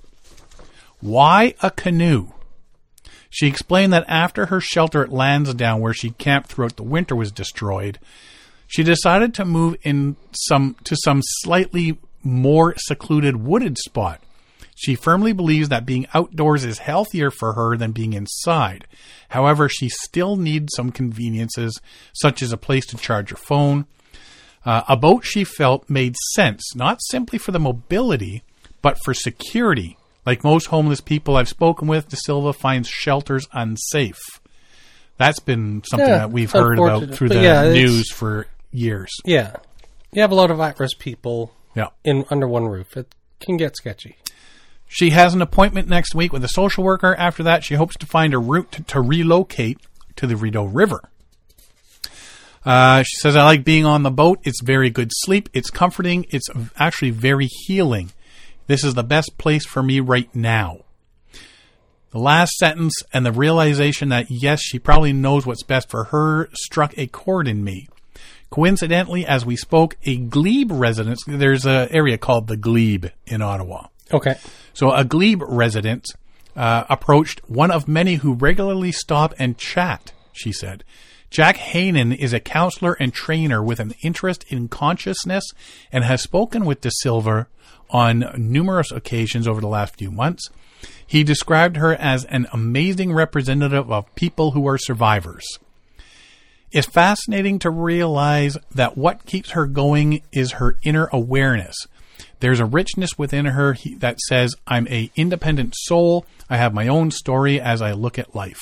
Why a canoe? She explained that after her shelter at Lansdowne, where she camped throughout the winter, was destroyed, she decided to move in some to some slightly more secluded wooded spot. She firmly believes that being outdoors is healthier for her than being inside. However, she still needs some conveniences, such as a place to charge her phone. Uh, a boat, she felt, made sense, not simply for the mobility, but for security. Like most homeless people I've spoken with, De Silva finds shelters unsafe. That's been something yeah, that we've heard about through the yeah, news for years. Yeah. You have a lot of at-risk people yeah. in under one roof. It can get sketchy. She has an appointment next week with a social worker. After that, she hopes to find a route to, to relocate to the Rideau River. Uh, she says, I like being on the boat. It's very good sleep. It's comforting. It's actually very healing. This is the best place for me right now. The last sentence and the realization that, yes, she probably knows what's best for her struck a chord in me. Coincidentally, as we spoke, a Glebe resident, there's an area called the Glebe in Ottawa. Okay. So a Glebe resident uh, approached one of many who regularly stop and chat, she said. Jack Hainan is a counselor and trainer with an interest in consciousness and has spoken with De Silva on numerous occasions over the last few months. He described her as an amazing representative of people who are survivors. It's fascinating to realize that what keeps her going is her inner awareness. There's a richness within her that says, I'm an independent soul. I have my own story as I look at life.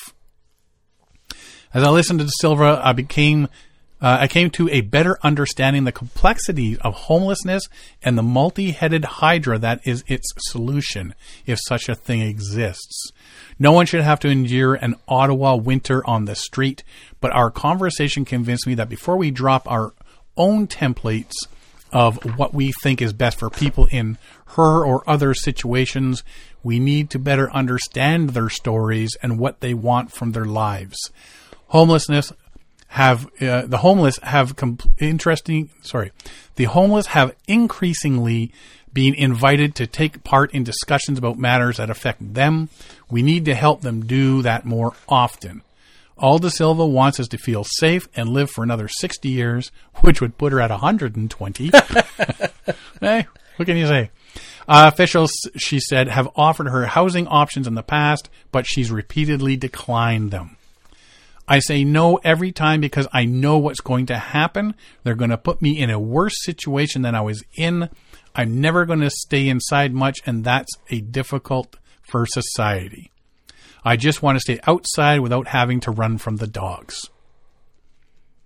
As I listened to De Silva, I became, uh, I came to a better understanding the complexity of homelessness and the multi-headed hydra that is its solution, if such a thing exists. No one should have to endure an Ottawa winter on the street, but our conversation convinced me that before we drop our own templates of what we think is best for people in her or other situations, we need to better understand their stories and what they want from their lives. Homelessness have uh, the homeless have comp- interesting. Sorry, the homeless have increasingly been invited to take part in discussions about matters that affect them. We need to help them do that more often. All De Silva wants is to feel safe and live for another sixty years, which would put her at one hundred twenty. Hey, what can you say? Uh, officials, she said, have offered her housing options in the past, but she's repeatedly declined them. I say no every time because I know what's going to happen. They're going to put me in a worse situation than I was in. I'm never going to stay inside much, and that's a difficult for society. I just want to stay outside without having to run from the dogs.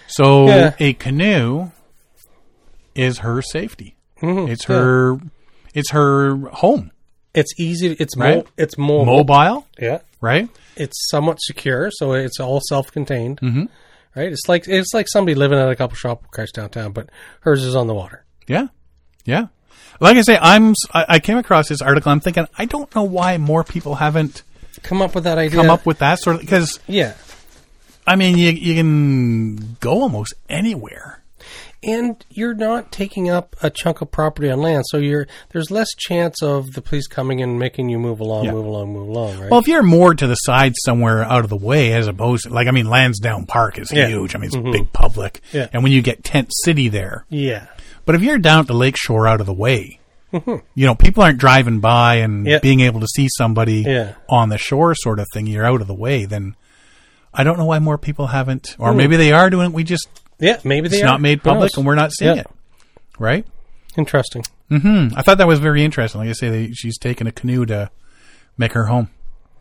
So Yeah. a canoe is her safety. Mhm. It's her. It's her home. It's easy. It's mo- Right. It's mobile. Mobile, Yeah. right? It's somewhat secure, so it's all self-contained. Mm-hmm. Right. It's like it's like somebody living at a couple shop cars downtown, but hers is on the water. Yeah, yeah. Like I say, I'm. I I came across this article. I'm thinking, I don't know why more people haven't Come up with that idea. come up with that sort of, because Yeah. I mean, you you can go almost anywhere. And you're not taking up a chunk of property on land, so you're there's less chance of the police coming in and making you move along, Yeah. move along, move along, right? Well, if you're moored to the side somewhere out of the way, as opposed to, like, I mean, Lansdowne Park is Yeah. huge. I mean, it's big public. Yeah. And when you get Tent City there. yeah. But if you're down at the lakeshore out of the way, you know, people aren't driving by and Yeah. being able to see somebody Yeah. on the shore sort of thing, you're out of the way, then I don't know why more people haven't, or maybe they are doing it, we just, Yeah, maybe they it's are. not made Who public knows? and we're not seeing Yeah. it. Right? Interesting. Hmm. I thought that was very interesting. Like I say, they, she's taken a canoe to make her home.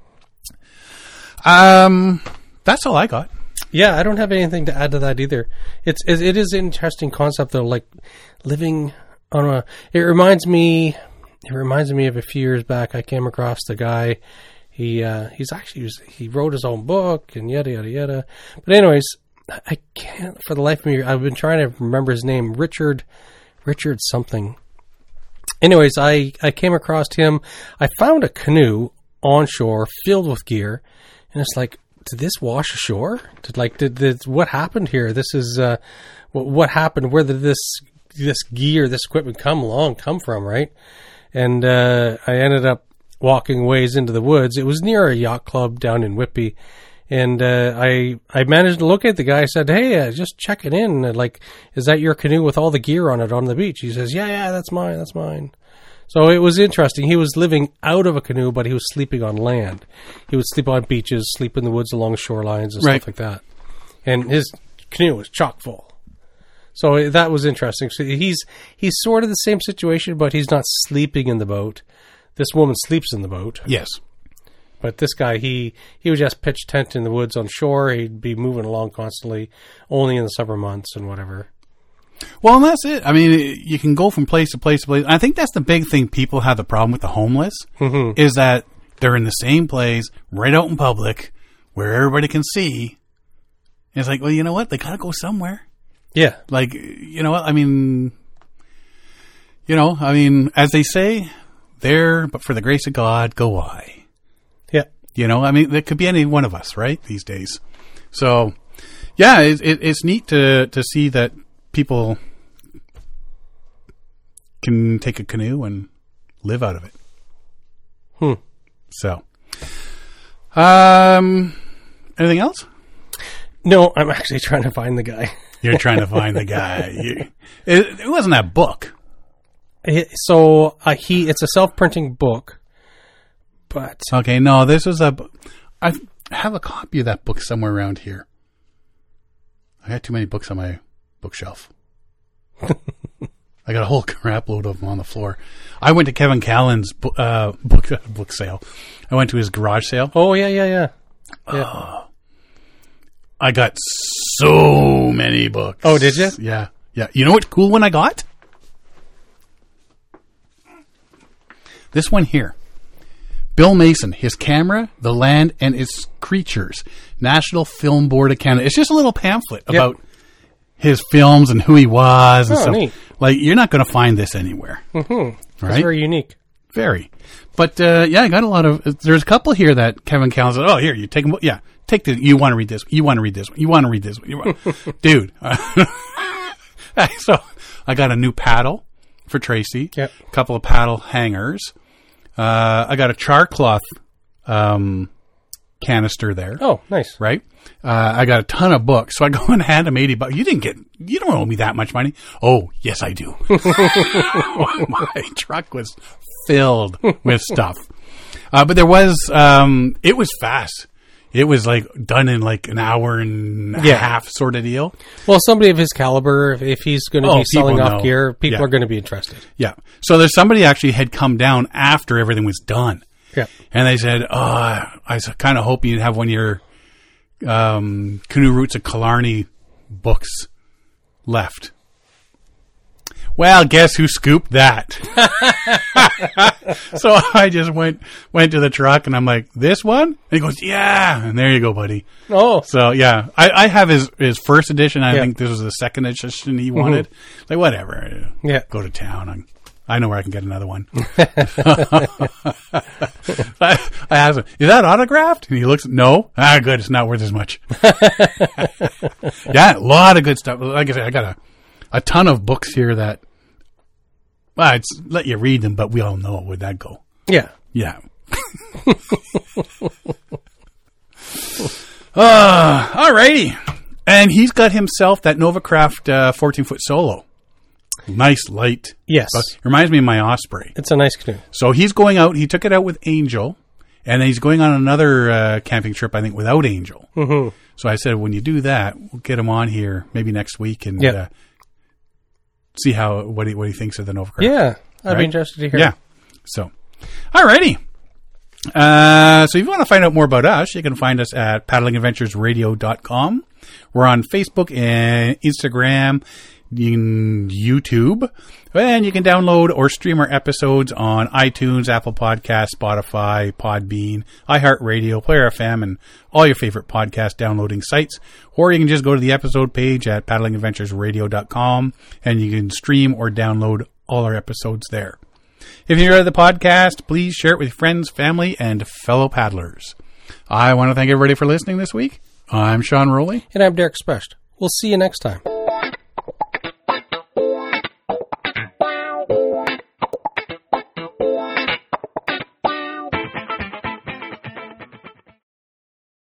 Um, that's all I got. Yeah, I don't have anything to add to that either. It's it, it is an interesting concept though, like living on a. It reminds me. It reminds me of a few years back. I came across the guy. He uh, he's actually was, he wrote his own book and yada yada yada. But anyways, I can't for the life of me. I've been trying to remember his name. Richard Richard something. Anyways, I I came across him. I found a canoe on shore filled with gear, and it's like, did this wash ashore? Did like did, did what happened here? This is uh, what, what happened? Where did this this gear, this equipment come along, come from? Right? And uh, I ended up walking ways into the woods. It was near a yacht club down in Whitby, and uh, I I managed to locate the guy. I said, "Hey, uh, just checking in. Uh, Like, is that your canoe with all the gear on it on the beach?" He says, "Yeah, yeah, that's mine. That's mine." So it was interesting. He was living out of a canoe, but he was sleeping on land. He would sleep on beaches, sleep in the woods along shorelines and Right. stuff like that. And his canoe was chock full. So that was interesting. So he's he's sort of the same situation, but he's not sleeping in the boat. This woman sleeps in the boat. Yes. But this guy, he, he would just pitch tent in the woods on shore. He'd be moving along constantly, only in the summer months and whatever. Well, and that's it. I mean, you can go from place to place to place. I think that's the big thing people have the problem with the homeless, Mm-hmm. is that they're in the same place, right out in public, where everybody can see. And it's like, well, you know what? They got to go somewhere. Yeah. Like, you know what? I mean, you know, I mean, as they say, there, but for the grace of God, go I. Yeah. You know, I mean, it could be any one of us, right, these days. So, yeah, it, it, it's neat to, to see that people can take a canoe and live out of it. Hmm. So, um, anything else? No, I'm actually trying to find the guy. You're trying to find the guy. You, it, it wasn't that book. It- So uh, he, it's a self-printing book, but Okay, no, this was a. I have a copy of that book somewhere around here. I got too many books on my bookshelf. I got a whole crap load of them on the floor. I went to Kevin Callan's bo- uh, book book sale. I went to his garage sale. oh yeah, yeah, yeah, yeah. I got so many books. Oh, did you? Yeah, yeah. You know what cool one I got? This one here. Bill Mason, His Camera, the Land, and Its Creatures. National Film Board of Canada. It's just a little pamphlet Yep. about his films and who he was and Oh, stuff. neat. Like, you're not going to find this anywhere. Mm-hmm. It's Right? very unique. Very. But, uh, yeah, I got a lot of, there's a couple here that Kevin Callan said, oh, here, you take them. Yeah, take the, you want to read this. You want to read this one. You want to read this one. You want, dude. So I got a new paddle for Tracy. Yep. A couple of paddle hangers. Uh, I got a char cloth, um, canister there. Oh, nice. Right? Uh, I got a ton of books, so I go and hand him eighty bucks. You didn't get, you don't owe me that much money. Oh, yes, I do. My truck was filled with stuff. Uh, but there was, um, it was fast. It was like done in like an hour and a Yeah. half sort of deal. Well, somebody of his caliber, if, if he's going to Oh, be selling people off know. gear, people Yeah. are going to be interested. Yeah. So there's somebody actually had come down after everything was done. Yeah. And they said, oh, I was kind of hoping you'd have one of your um, canoe routes at Killarney books left. Well, guess who scooped that? So I just went went to the truck, and I'm like, this one? And he goes, yeah. And there you go, buddy. Oh. So, yeah. I, I have his, his first edition. I Yeah. think this was the second edition he wanted. Mm-hmm. Like, whatever. Yeah. Go to town. I'm, I know where I can get another one. I, I asked him, is that autographed? And he looks, no. Ah, good. It's not worth as much. Yeah, a lot of good stuff. Like I said, I got a, a ton of books here that, well, I'd s- let you read them, but we all know where'd that go. Yeah. Yeah. uh, all righty. And he's got himself that Novacraft uh, fourteen-foot solo. Nice, light. Yes. Uh, reminds me of my Osprey. It's a nice canoe. So he's going out. He took it out with Angel, and then he's going on another uh, camping trip, I think, without Angel. Mm-hmm. So I said, when you do that, we'll get him on here maybe next week and Yeah. uh, see how what he what he thinks of the Novacraft. Yeah. I'd Right? be interested to hear. Yeah. So, alrighty. Uh, so if you want to find out more about us, you can find us at paddling adventures radio dot com. We're on Facebook and Instagram, you can YouTube, and you can download or stream our episodes on iTunes, Apple Podcasts, Spotify, Podbean, iHeartRadio, Player F M, and all your favorite podcast downloading sites. Or you can just go to the episode page at paddling adventures radio dot com, and you can stream or download all our episodes there. If you enjoyed the podcast, please share it with friends, family, and fellow paddlers. I want to thank everybody for listening this week. I'm Sean Rowley. And I'm Derek Specht. We'll see you next time.